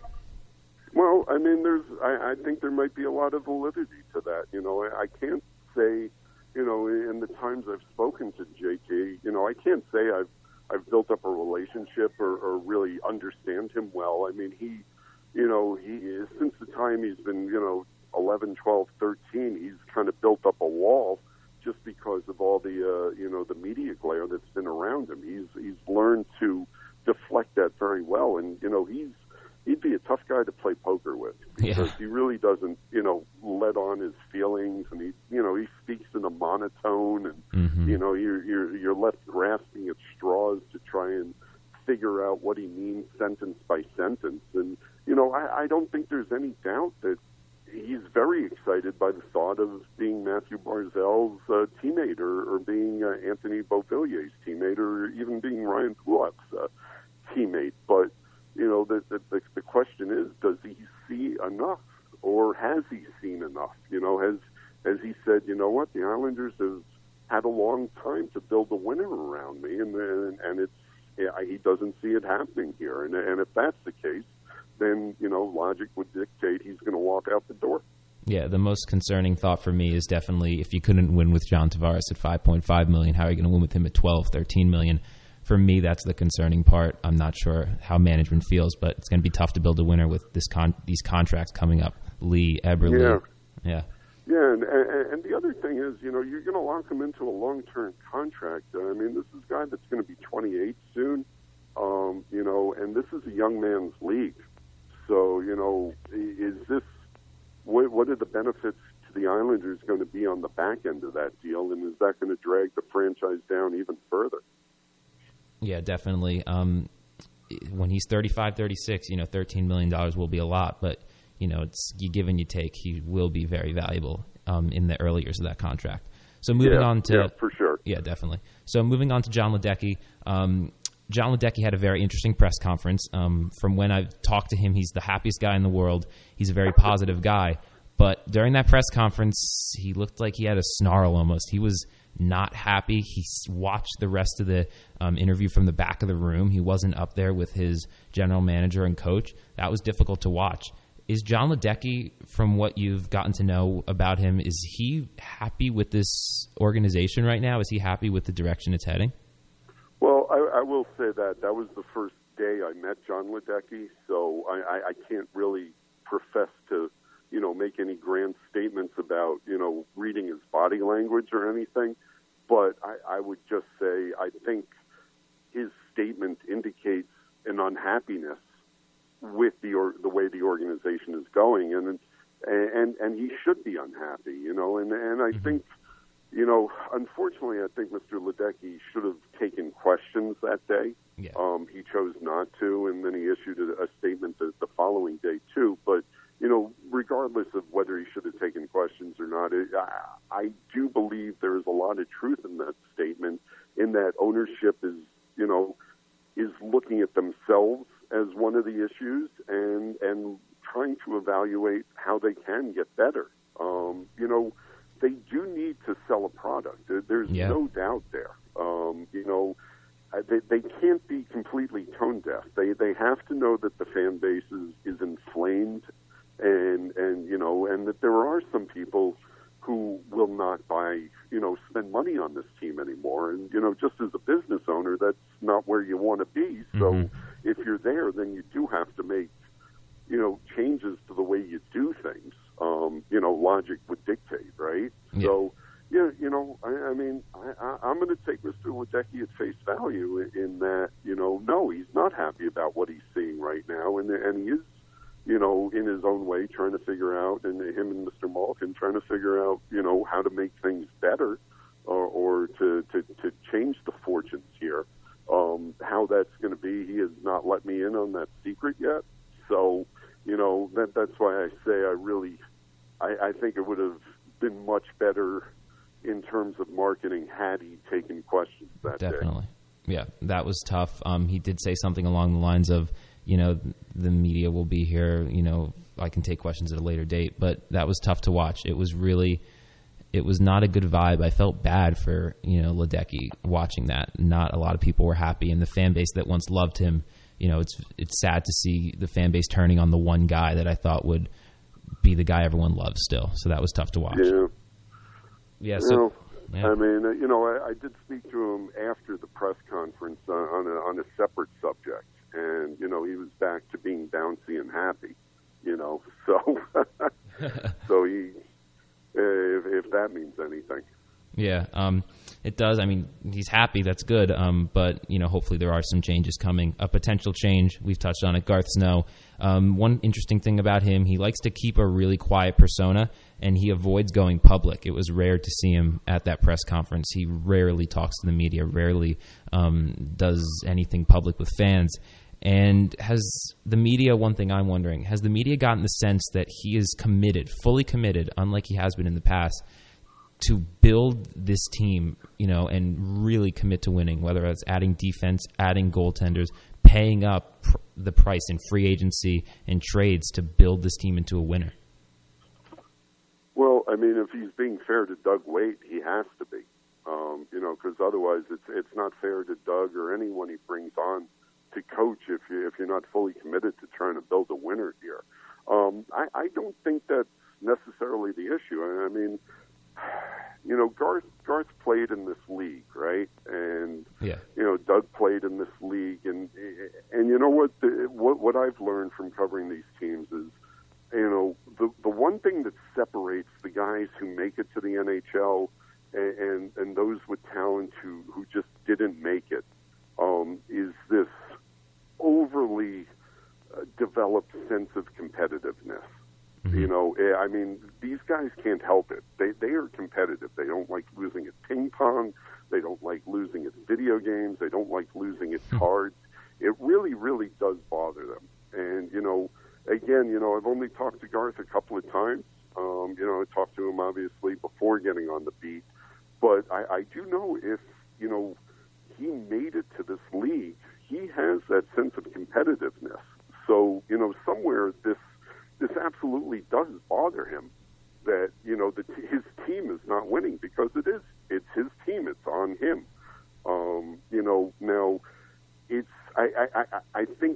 Well, I mean, there's, I, I think there might be a lot of validity to that. You know, I, I can't say, you know, in the times I've spoken to J T, you know, I can't say I've, I've built up a relationship or, or really understand him well. I mean, he, you know, he is, since the time he's been, you know, eleven, twelve, thirteen, he's kind of built up a wall just because of all the, uh, you know, the media glare that's been around him. He's, he's learned to deflect that very well. And, you know, he's, he'd be a tough guy to play poker with because yeah. he really doesn't, you know, let on his feelings, and he, you know, he speaks in a monotone, and mm-hmm. you know, you're you're you're left grasping at straws to try and figure out what he means sentence by sentence. And you know, I, I don't think there's any doubt that he's very excited by the thought of being Matthew Barzal's uh, teammate, or, or being uh, Anthony Beauvillier's teammate, or even being Ryan Pulock's uh, teammate. But you know, the, the the question is, does he see enough, or has he seen enough? You know, has has he said, you know what, the Islanders have had a long time to build a winner around me, and and, and it's yeah, he doesn't see it happening here. And and if that's the case, then you know, logic would dictate he's going to walk out the door. Yeah, the most concerning thought for me is definitely if you couldn't win with John Tavares at five point five million dollars, how are you going to win with him at twelve, thirteen million dollars? For me, that's the concerning part. I'm not sure how management feels, but it's going to be tough to build a winner with this con- these contracts coming up. Lee, Eberle. Yeah. Yeah. Yeah, and, and, and the other thing is, you know, you're going to lock him into a long-term contract. I mean, this is a guy that's going to be twenty-eight soon, um, you know, and this is a young man's league. So, you know, is this, what, what are the benefits to the Islanders going to be on the back end of that deal, and is that going to drag the franchise down even further? Yeah, definitely. Um, when he's thirty-five, thirty-six, you know, thirteen million dollars will be a lot, but, you know, it's you give and you take. He will be very valuable um, in the early years of that contract. So moving yeah, on to... Yeah, for sure. Yeah, definitely. So moving on to John Ledecky. Um, John Ledecky had a very interesting press conference. Um, from when I've talked to him, he's the happiest guy in the world. He's a very positive guy. But during that press conference, he looked like he had a snarl almost. He was not happy. He watched the rest of the um, interview from the back of the room. He wasn't up there with his general manager and coach. That was difficult to watch. Is John Ledecky, from what you've gotten to know about him, is he happy with this organization right now? Is he happy with the direction it's heading? Well, I, I will say that that was the first day I met John Ledecky, so I, I, I can't really profess to, you know, make any grand statements about, you know, reading his body language or anything. But I, I would just say I think his statement indicates an unhappiness with the or, the way the organization is going, and and and he should be unhappy, you know. And and I mm-hmm. think, you know, unfortunately, I think Mister Ledecky should have taken questions that day. Yeah. Um, he chose not to, and then he issued a, a statement the, the following day too. But you know, regardless of whether he should have taken questions or not, it, I, I do believe there is a lot of truth in that statement, in that ownership is, you know, is looking at themselves as one of the issues and and trying to evaluate how they can get better. Um, you know, they do need to sell a product. There's yeah. no doubt there. Um, you know, they, they can't be completely tone deaf. They they have to know that the fan base is, is inflamed. And, and, you know, and that there are some people who will not buy, you know, spend money on this team anymore. And, you know, just as a business owner, that's not where you want to be. So mm-hmm. if you're there, then you do have to make, you know, changes to the way you do things. Um, you know, logic would dictate, right? Yeah. So, yeah, you know, I, I mean, I, I, I'm going to take Mister Ledecky at face value in, in that, you know, no, he's not happy about what he's seeing right now. And, and he is, you know, in his own way, trying to figure out, and him and Mister Malkin trying to figure out, you know, how to make things better or, or to, to, to change the fortunes here. Um, how not let me in on that secret yet. So, you know, that that's why I say I really, I, I think it would have been much better in terms of marketing had he taken questions that day. Definitely. Yeah, that was tough. Um, he did say something along the lines of, you know, the media will be here, you know, I can take questions at a later date. But that was tough to watch. It was really, it was not a good vibe. I felt bad for, you know, Ledecky watching that. Not a lot of people were happy. And the fan base that once loved him, you know, it's it's sad to see the fan base turning on the one guy that I thought would be the guy everyone loves still. So that was tough to watch. Yeah. Yeah, you so... know, Yeah. I mean, you know, I, I did speak to him after the press conference on, on, a, on a separate subject, and, you know, he was back to being bouncy and happy, you know, so so he, if, if that means anything. Yeah, um, it does. I mean, he's happy. That's good. Um, but, you know, hopefully there are some changes coming. A potential change, we've touched on it, Garth Snow. Um, one interesting thing about him, he likes to keep a really quiet persona, and he avoids going public. It was rare to see him at that press conference. He rarely talks to the media, rarely um, does anything public with fans. And has the media, one thing I'm wondering, has the media gotten the sense that he is committed, fully committed, unlike he has been in the past, to build this team, you know, and really commit to winning, whether it's adding defense, adding goaltenders, paying up pr- the price in free agency and trades to build this team into a winner? Well, I mean, if he's being fair to Doug Weight, he has to be, um, you know, because otherwise it's it's not fair to Doug or anyone he brings on to coach if you if you're not fully committed to trying to build a winner here. Um, I, I don't think that's necessarily the issue. I mean, you know, Garth Garth played in this league, right? And yeah. you know, Doug played in this league, and and you know what? The, what what I've learned from covering these teams is, you know, the the one thing that separates the guys who make it to the N H L and and, and those with talent who who just didn't make it um, is this overly uh, developed sense of competitiveness. Mm-hmm. You know, I mean, these guys can't help it. They they are competitive. They don't like losing at ping pong. They don't like losing at video games. They don't like losing at cards. It really, really does bother them. And, you know, again, you know, I've only talked to Garth a couple of times. Um, you know, I talked to him, obviously, before getting on the beat. But I, I do know if, you know, he made it to this league, he has that sense of competitiveness. So, you know, somewhere this this absolutely does bother him that, you know, the, his team is not winning, because it is. It's his team. It's on him. Um, you know, now, it's, I, I, I, I think,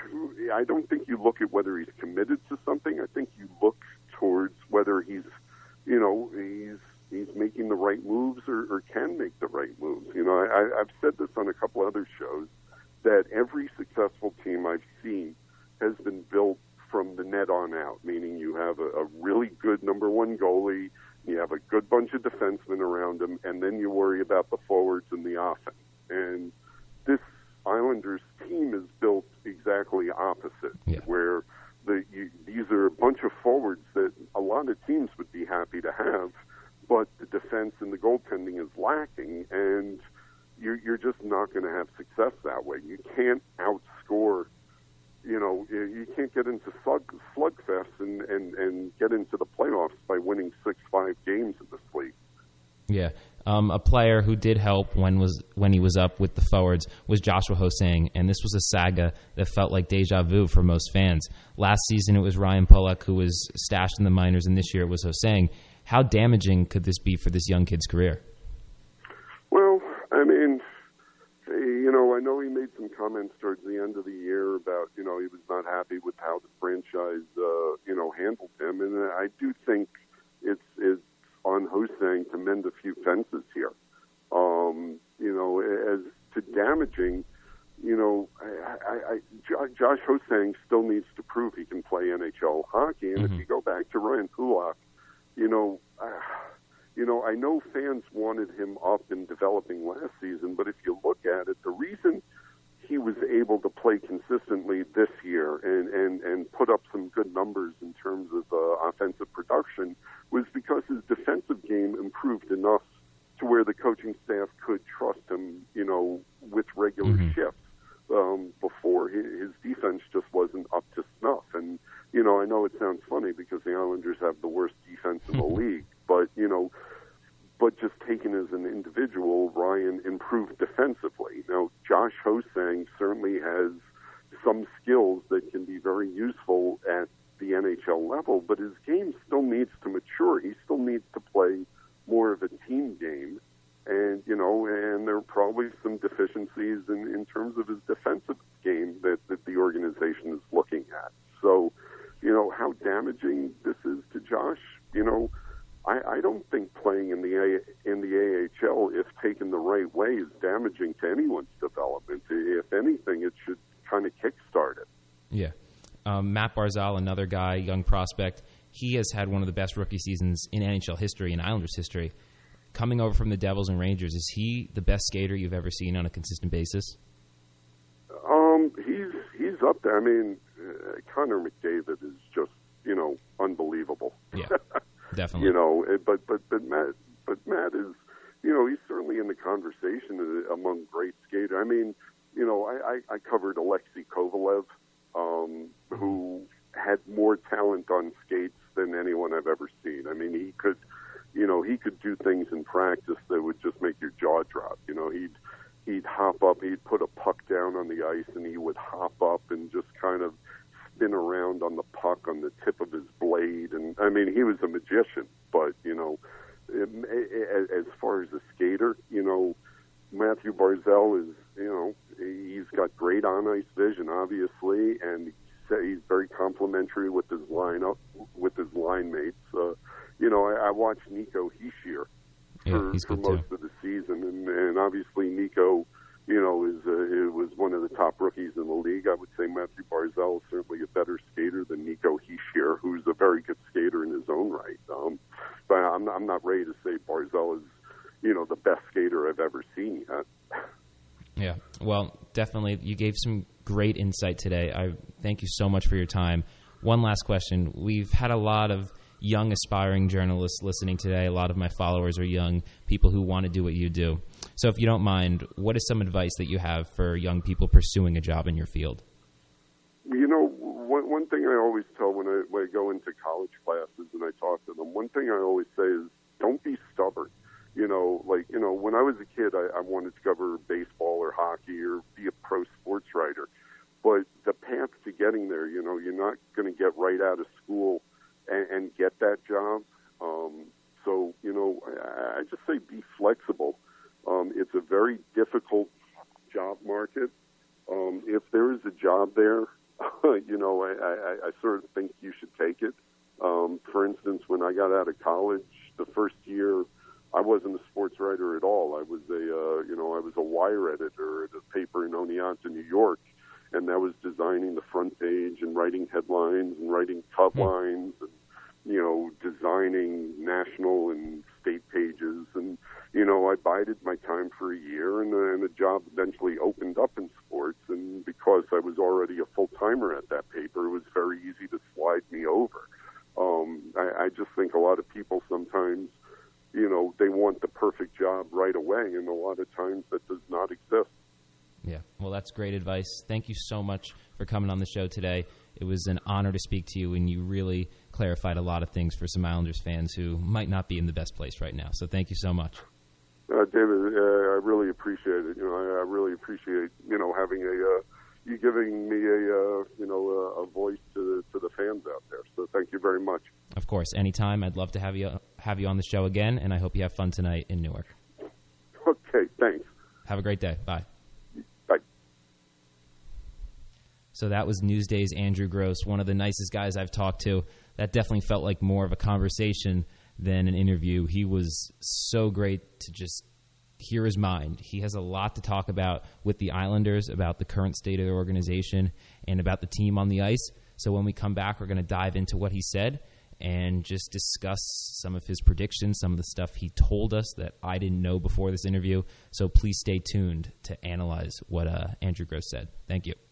I don't think you look at whether he's committed to something. I think you look towards whether he's, you know, he's, he's making the right moves or, or can make the right moves. You know, I, I've said this on a couple other shows, that every successful team I've seen has been built from the net on out, meaning you have a, a really good number one goalie, you have a good bunch of defensemen around him, and then you worry about the forwards and the offense. And this Islanders team is built exactly opposite, yeah. where the you, these are a bunch of forwards that a lot of teams would be happy to have, but the defense and the goaltending is lacking, and you're, you're just not going to have success that way. You can't outscore. You know, you can't get into slug, slugfest and, and, and get into the playoffs by winning six, five games in this league. Yeah. Um, a player who did help when was when he was up with the forwards was Joshua Ho-Sang, and this was a saga that felt like deja vu for most fans. Last season it was Ryan Pulock who was stashed in the minors, and this year it was Ho-Sang. How damaging could this be for this young kid's career? Well, I mean, you know, I know he made some comments towards the end of the year about, you know, he was not happy with how the franchise, uh, you know, handled him. And I do think it's, it's on Ho-Sang to mend a few fences here. Um, you know, as to damaging, you know, I, I, I, Josh Ho-Sang still needs to prove he can play N H L hockey. And mm-hmm. if you go back to Ryan Pulock, you know, uh, You know, I know fans wanted him up and developing last season, but if you look at it, the reason he was able to play consistently this year and, and, and put up some good numbers in terms of uh, offensive production was because his defensive game improved enough to where the coaching staff could trust him, you know, with regular mm-hmm. shifts. Um, before, he, know it sounds funny because the Islanders have the worst defense in the league, but, you know, but just taken as an individual, Ryan improved defensively. Now, Josh Ho-Sang certainly has some skills that can be very useful at the N H L level, but his game still needs to mature. He still needs to play more of a team game. And, you know, and there are probably some deficiencies in, in terms of his defensive game that, that the organization is looking at. So, you know, how damaging this is to Josh, you know, I, I don't think playing in the A, in the A H L, if taken the right way, is damaging to anyone's development. If anything, it should kind of kickstart it. Yeah. Um, Matt Barzal, another guy, young prospect, he has had one of the best rookie seasons in N H L history, in Islanders history. Coming over from the Devils and Rangers, is he the best skater you've ever seen on a consistent basis? Um, he's he's up there. I mean, uh, Connor McDavid is just, you know, unbelievable. Yeah, definitely. You know, but but but Matt, but Matt is, you know, he's certainly in the conversation among great skaters. I mean, you know, I, I, I covered Alexei Kovalev, um, who had more talent on skates than anyone I've ever seen. I mean, he could. You know, he could do things in practice that would just make your jaw drop. You know, he'd he'd hop up, he'd put a puck down on the ice, and he would hop up and just kind of spin around on the puck on the tip of his blade. And I mean, he was a magician. But you know, as far as a skater, you know, Matthew Barzal is, you know, he's got great on ice vision, obviously, and he's very complimentary with his lineup, with his line mates. Uh, You know, I, I watched Nico Hischier for, yeah, for most too. of the season, and, and obviously Nico, you know, is uh, was one of the top rookies in the league. I would say Matthew Barzal is certainly a better skater than Nico Hischier, who's a very good skater in his own right. Um, but I'm not, I'm not ready to say Barzal is, you know, the best skater I've ever seen yet. Yeah, well, definitely. You gave some great insight today. I thank you so much for your time. One last question. We've had a lot of young aspiring journalists listening today. A lot of my followers are young people who want to do what you do. So if you don't mind, what is some advice that you have for young people pursuing a job in your field? You know, one, one thing I always tell when I, when I go into college classes and I talk to them, one thing I always say is don't be stubborn. You know, like, you know, when I was a kid, I, I wanted to cover baseball or hockey or be a pro sports writer. But the path to getting there, you know, you're not going to get right out of school And, and get that job. Um, so, you know, I, I just say be flexible. Um, it's a very difficult job market. Um, if there is a job there, you know, I, I, I sort of think you should take it. Um, for instance, when I got out of college, the first year, I wasn't a sports writer at all. I was a, uh, you know, I was a wire editor at a paper in Oneonta, New York. And that was designing the front page and writing headlines and writing top lines and, you know, designing national and state pages. And, you know, I bided my time for a year, and, uh, and the job eventually opened up in sports. And because I was already a full-timer at that paper, it was very easy to slide me over. Um, I, I just think a lot of people sometimes, you know, they want the perfect job right away, and a lot of times that does not exist. Yeah, well, that's great advice. Thank you so much for coming on the show today. It was an honor to speak to you, and you really clarified a lot of things for some Islanders fans who might not be in the best place right now. So thank you so much. Uh, David, uh, I really appreciate it. You know, I, I really appreciate, you know, having a, uh, you giving me a, uh, you know, a, a voice to the, to the fans out there. So thank you very much. Of course, anytime. I'd love to have you have you on the show again, and I hope you have fun tonight in Newark. Okay, thanks. Have a great day. Bye. Bye. So that was Newsday's Andrew Gross, one of the nicest guys I've talked to. That definitely felt like more of a conversation than an interview. He was so great to just hear his mind. He has a lot to talk about with the Islanders, about the current state of their organization, and about the team on the ice. So when we come back, we're going to dive into what he said and just discuss some of his predictions, some of the stuff he told us that I didn't know before this interview. So please stay tuned to analyze what uh, Andrew Gross said. Thank you.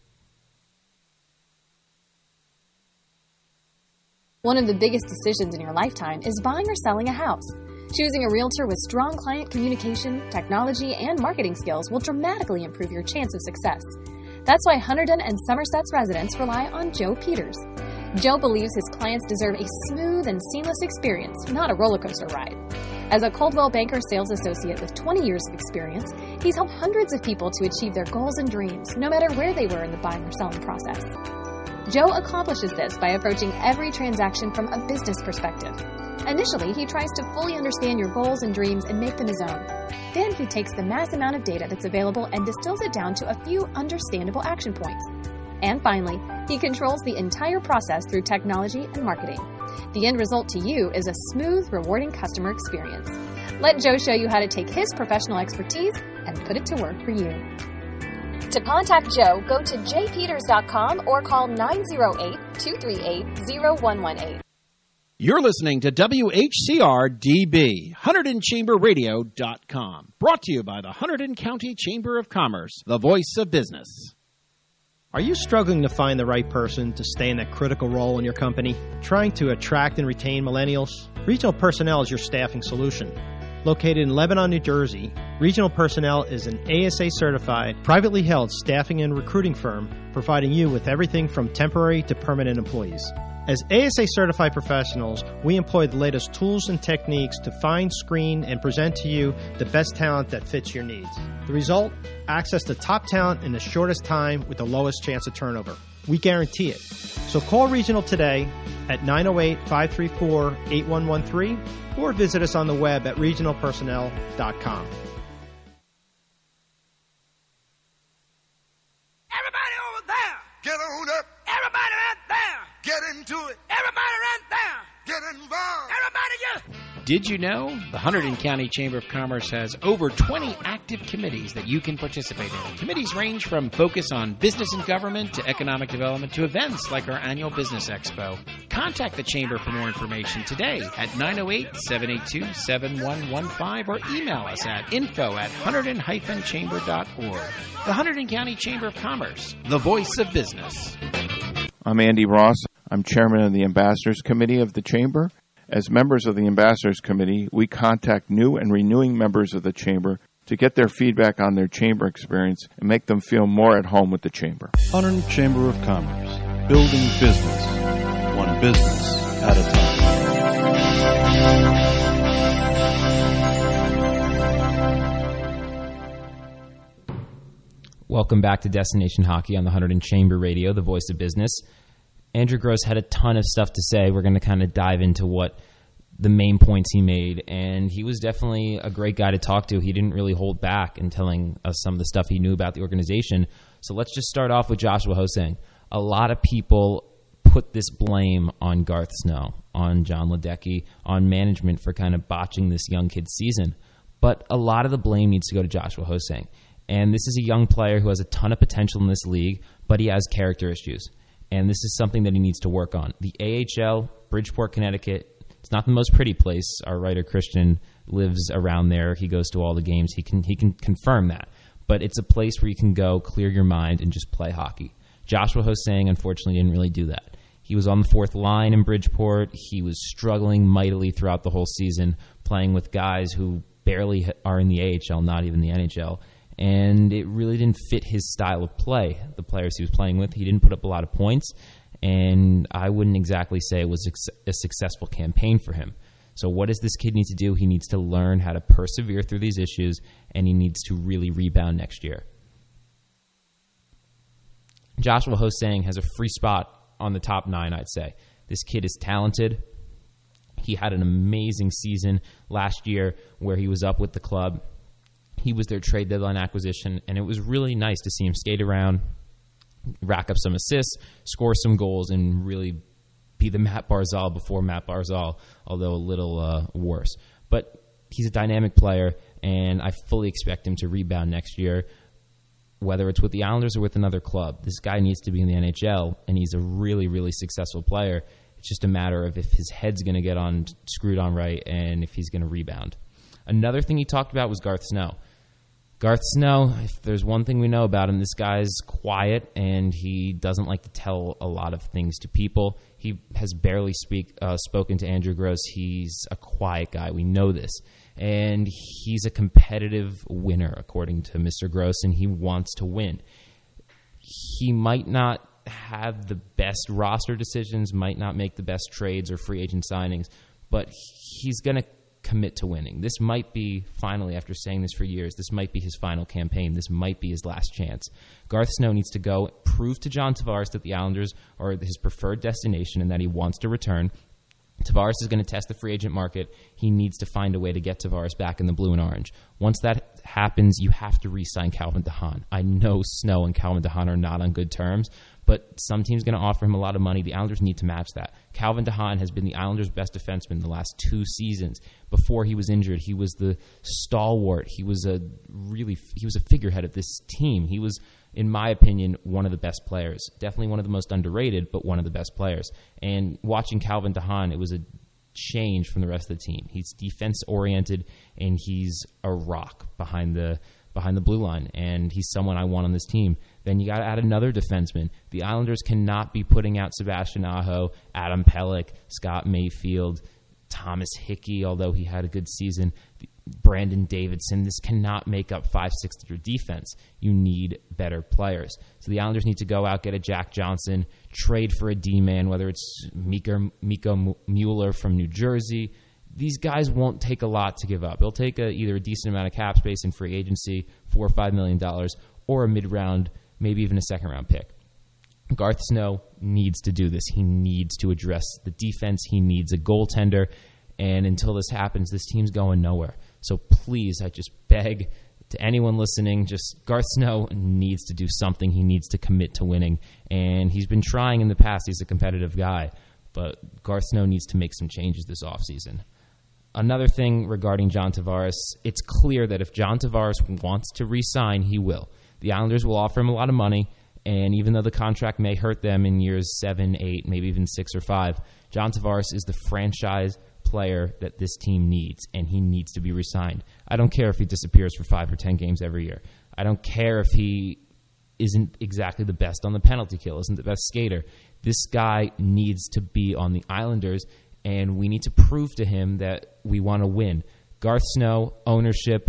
One of the biggest decisions in your lifetime is buying or selling a house. Choosing a realtor with strong client communication, technology, and marketing skills will dramatically improve your chance of success. That's why Hunterdon and Somerset's residents rely on Joe Peters. Joe believes his clients deserve a smooth and seamless experience, not a roller coaster ride. As a Coldwell Banker sales associate with twenty years of experience, he's helped hundreds of people to achieve their goals and dreams, no matter where they were in the buying or selling process. Joe accomplishes this by approaching every transaction from a business perspective. Initially, he tries to fully understand your goals and dreams and make them his own. Then he takes the mass amount of data that's available and distills it down to a few understandable action points. And finally, he controls the entire process through technology and marketing. The end result to you is a smooth, rewarding customer experience. Let Joe show you how to take his professional expertise and put it to work for you. To contact Joe, go to j peters dot com or call nine oh eight, two three eight, oh one one eight. You're listening to W H C R D B, Hunterdon Chamber Radio dot com. Brought to you by the Hunterdon County Chamber of Commerce, the voice of business. Are you struggling to find the right person to stay in that critical role in your company? Trying to attract and retain millennials? Regional Personnel is your staffing solution. Located in Lebanon, New Jersey, Regional Personnel is an A S A-certified, privately held staffing and recruiting firm providing you with everything from temporary to permanent employees. As A S A-certified professionals, we employ the latest tools and techniques to find, screen, and present to you the best talent that fits your needs. The result? Access to top talent in the shortest time with the lowest chance of turnover. We guarantee it. So call Regional today at nine oh eight, five three four, eight one one three or visit us on the web at regional personnel dot com. Everybody over there, get on up. Everybody right there, get into it. Everybody right there, get involved. Everybody just... Did you know the Hunterdon County Chamber of Commerce has over twenty active committees that you can participate in? Committees range from focus on business and government to economic development to events like our annual Business Expo. Contact the Chamber for more information today at nine oh eight, seven eight two, seven one one five or email us at info at hunterdon dash chamber dot org. The Hunterdon County Chamber of Commerce, the voice of business. I'm Andy Ross. I'm chairman of the Ambassadors Committee of the Chamber. As members of the Ambassadors Committee, we contact new and renewing members of the Chamber to get their feedback on their Chamber experience and make them feel more at home with the Chamber. Hunterdon Chamber of Commerce, building business, one business at a time. Welcome back to Destination Hockey on the Hunterdon Chamber Radio, the voice of business. Andrew Gross had a ton of stuff to say. We're going to kind of dive into what the main points he made, and he was definitely a great guy to talk to. He didn't really hold back in telling us some of the stuff he knew about the organization. So let's just start off with Joshua Ho-Sang. A lot of people put this blame on Garth Snow, on John Ledecky, on management for kind of botching this young kid's season. But a lot of the blame needs to go to Joshua Ho-Sang. And this is a young player who has a ton of potential in this league, but he has character issues. And this is something that he needs to work on. The A H L, Bridgeport, Connecticut, it's not the most pretty place. Our writer, Christian, lives around there. He goes to all the games. He can he can confirm that. But it's a place where you can go, clear your mind, and just play hockey. Joshua Ho-Sang, unfortunately, didn't really do that. He was on the fourth line in Bridgeport. He was struggling mightily throughout the whole season, playing with guys who barely are in the A H L, not even the N H L. And it really didn't fit his style of play, the players he was playing with. He didn't put up a lot of points, and I wouldn't exactly say it was a successful campaign for him. So what does this kid need to do? He needs to learn how to persevere through these issues, and he needs to really rebound next year. Joshua Ho-Sang has a free spot on the top nine, I'd say. This kid is talented. He had an amazing season last year where he was up with the club. He was their trade deadline acquisition, and it was really nice to see him skate around, rack up some assists, score some goals, and really be the Matt Barzal before Matt Barzal, although a little uh, worse. But he's a dynamic player, and I fully expect him to rebound next year, whether it's with the Islanders or with another club. This guy needs to be in the N H L, and he's a really, really successful player. It's just a matter of if his head's going to get on screwed on right and if he's going to rebound. Another thing he talked about was Garth Snow. Garth Snow, if there's one thing we know about him, this guy's quiet, and he doesn't like to tell a lot of things to people. He has barely speak, uh, spoken to Andrew Gross. He's a quiet guy. We know this. And he's a competitive winner, according to Mister Gross, and he wants to win. He might not have the best roster decisions, might not make the best trades or free agent signings, but he's going to commit to winning. This might be, finally, after saying this for years, this might be his final campaign. This might be his last chance. Garth Snow needs to go prove to John Tavares that the Islanders are his preferred destination and that he wants to return. Tavares is going to test the free agent market. He needs to find a way to get Tavares back in the blue and orange. Once that happens, you have to re-sign Calvin DeHaan. I know Snow and Calvin DeHaan are not on good terms, but some team's going to offer him a lot of money. The Islanders need to match that. Calvin DeHaan has been the Islanders' best defenseman the last two seasons. Before he was injured, he was the stalwart. He was a really he was a figurehead of this team. He was, in my opinion, one of the best players. Definitely one of the most underrated, but one of the best players. And watching Calvin DeHaan, it was a change from the rest of the team. He's defense-oriented, and he's a rock behind the behind the blue line, and he's someone I want on this team. Then you got to add another defenseman. The Islanders cannot be putting out Sebastian Aho, Adam Pelech, Scott Mayfield, Thomas Hickey, although he had a good season, Brandon Davidson. This cannot make up five sixths of your defense. You need better players. So the Islanders need to go out, get a Jack Johnson, trade for a D-man, whether it's Miko, Miko Mueller from New Jersey. These guys won't take a lot to give up. They'll take a, either a decent amount of cap space in free agency, four or five million dollars, or a mid-round, maybe even a second-round pick. Garth Snow needs to do this. He needs to address the defense. He needs a goaltender. And until this happens, this team's going nowhere. So please, I just beg to anyone listening, just Garth Snow needs to do something. He needs to commit to winning. And he's been trying in the past. He's a competitive guy. But Garth Snow needs to make some changes this offseason. Another thing regarding John Tavares, it's clear that if John Tavares wants to re-sign, he will. The Islanders will offer him a lot of money, and even though the contract may hurt them in years seven, eight, maybe even six or five, John Tavares is the franchise player that this team needs, and he needs to be re-signed. I don't care if he disappears for five or ten games every year. I don't care if he isn't exactly the best on the penalty kill, isn't the best skater. This guy needs to be on the Islanders, and we need to prove to him that we want to win. Garth Snow, ownership,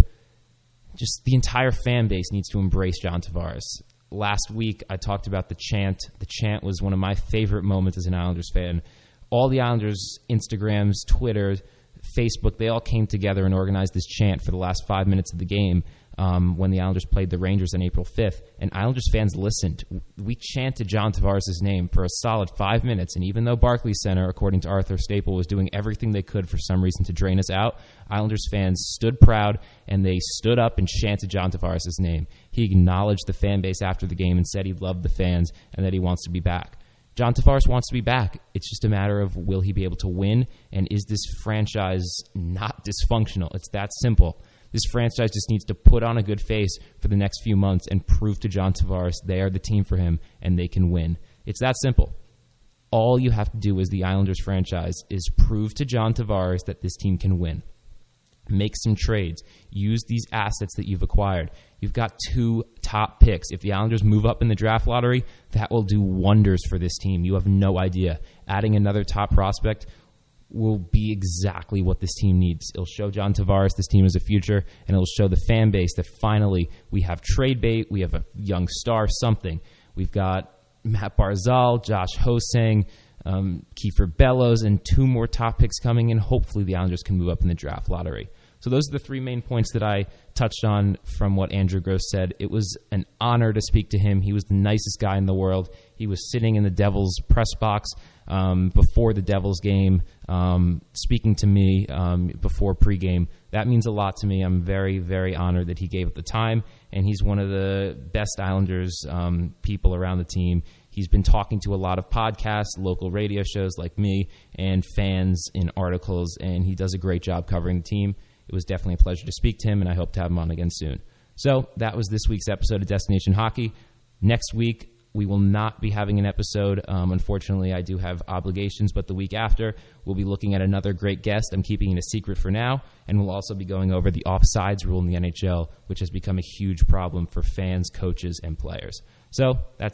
just the entire fan base needs to embrace John Tavares. Last week, I talked about the chant. The chant was one of my favorite moments as an Islanders fan. All the Islanders' Instagrams, Twitter, Facebook, they all came together and organized this chant for the last five minutes of the game um, when the Islanders played the Rangers on April fifth. And Islanders fans listened. We chanted John Tavares' name for a solid five minutes. And even though Barclays Center, according to Arthur Staple, was doing everything they could for some reason to drain us out, Islanders fans stood proud and they stood up and chanted John Tavares' name. He acknowledged the fan base after the game and said he loved the fans and that he wants to be back. John Tavares wants to be back. It's just a matter of will he be able to win, and is this franchise not dysfunctional? It's that simple. This franchise just needs to put on a good face for the next few months and prove to John Tavares they are the team for him and they can win. It's that simple. All you have to do as the Islanders franchise is prove to John Tavares that this team can win. Make some trades. Use these assets that you've acquired. You've got two top picks. If the Islanders move up in the draft lottery, that will do wonders for this team. You have no idea. Adding another top prospect will be exactly what this team needs. It'll show John Tavares this team has a future, and it'll show the fan base that finally we have trade bait, we have a young star, something. We've got Matt Barzal, Josh Hosang, um, Kiefer Bellows, and two more top picks coming in. Hopefully the Islanders can move up in the draft lottery. So those are the three main points that I touched on from what Andrew Gross said. It was an honor to speak to him. He was the nicest guy in the world. He was sitting in the Devils press box um, before the Devils game, um, speaking to me um, before pregame. That means a lot to me. I'm very, very honored that he gave up the time, and he's one of the best Islanders um, people around the team. He's been talking to a lot of podcasts, local radio shows like me, and fans in articles, and he does a great job covering the team. It was definitely a pleasure to speak to him, and I hope to have him on again soon. So that was this week's episode of Destination Hockey. Next week, we will not be having an episode. Um, unfortunately, I do have obligations, but the week after, we'll be looking at another great guest. I'm keeping it a secret for now, and we'll also be going over the offsides rule in the N H L, which has become a huge problem for fans, coaches, and players. So that's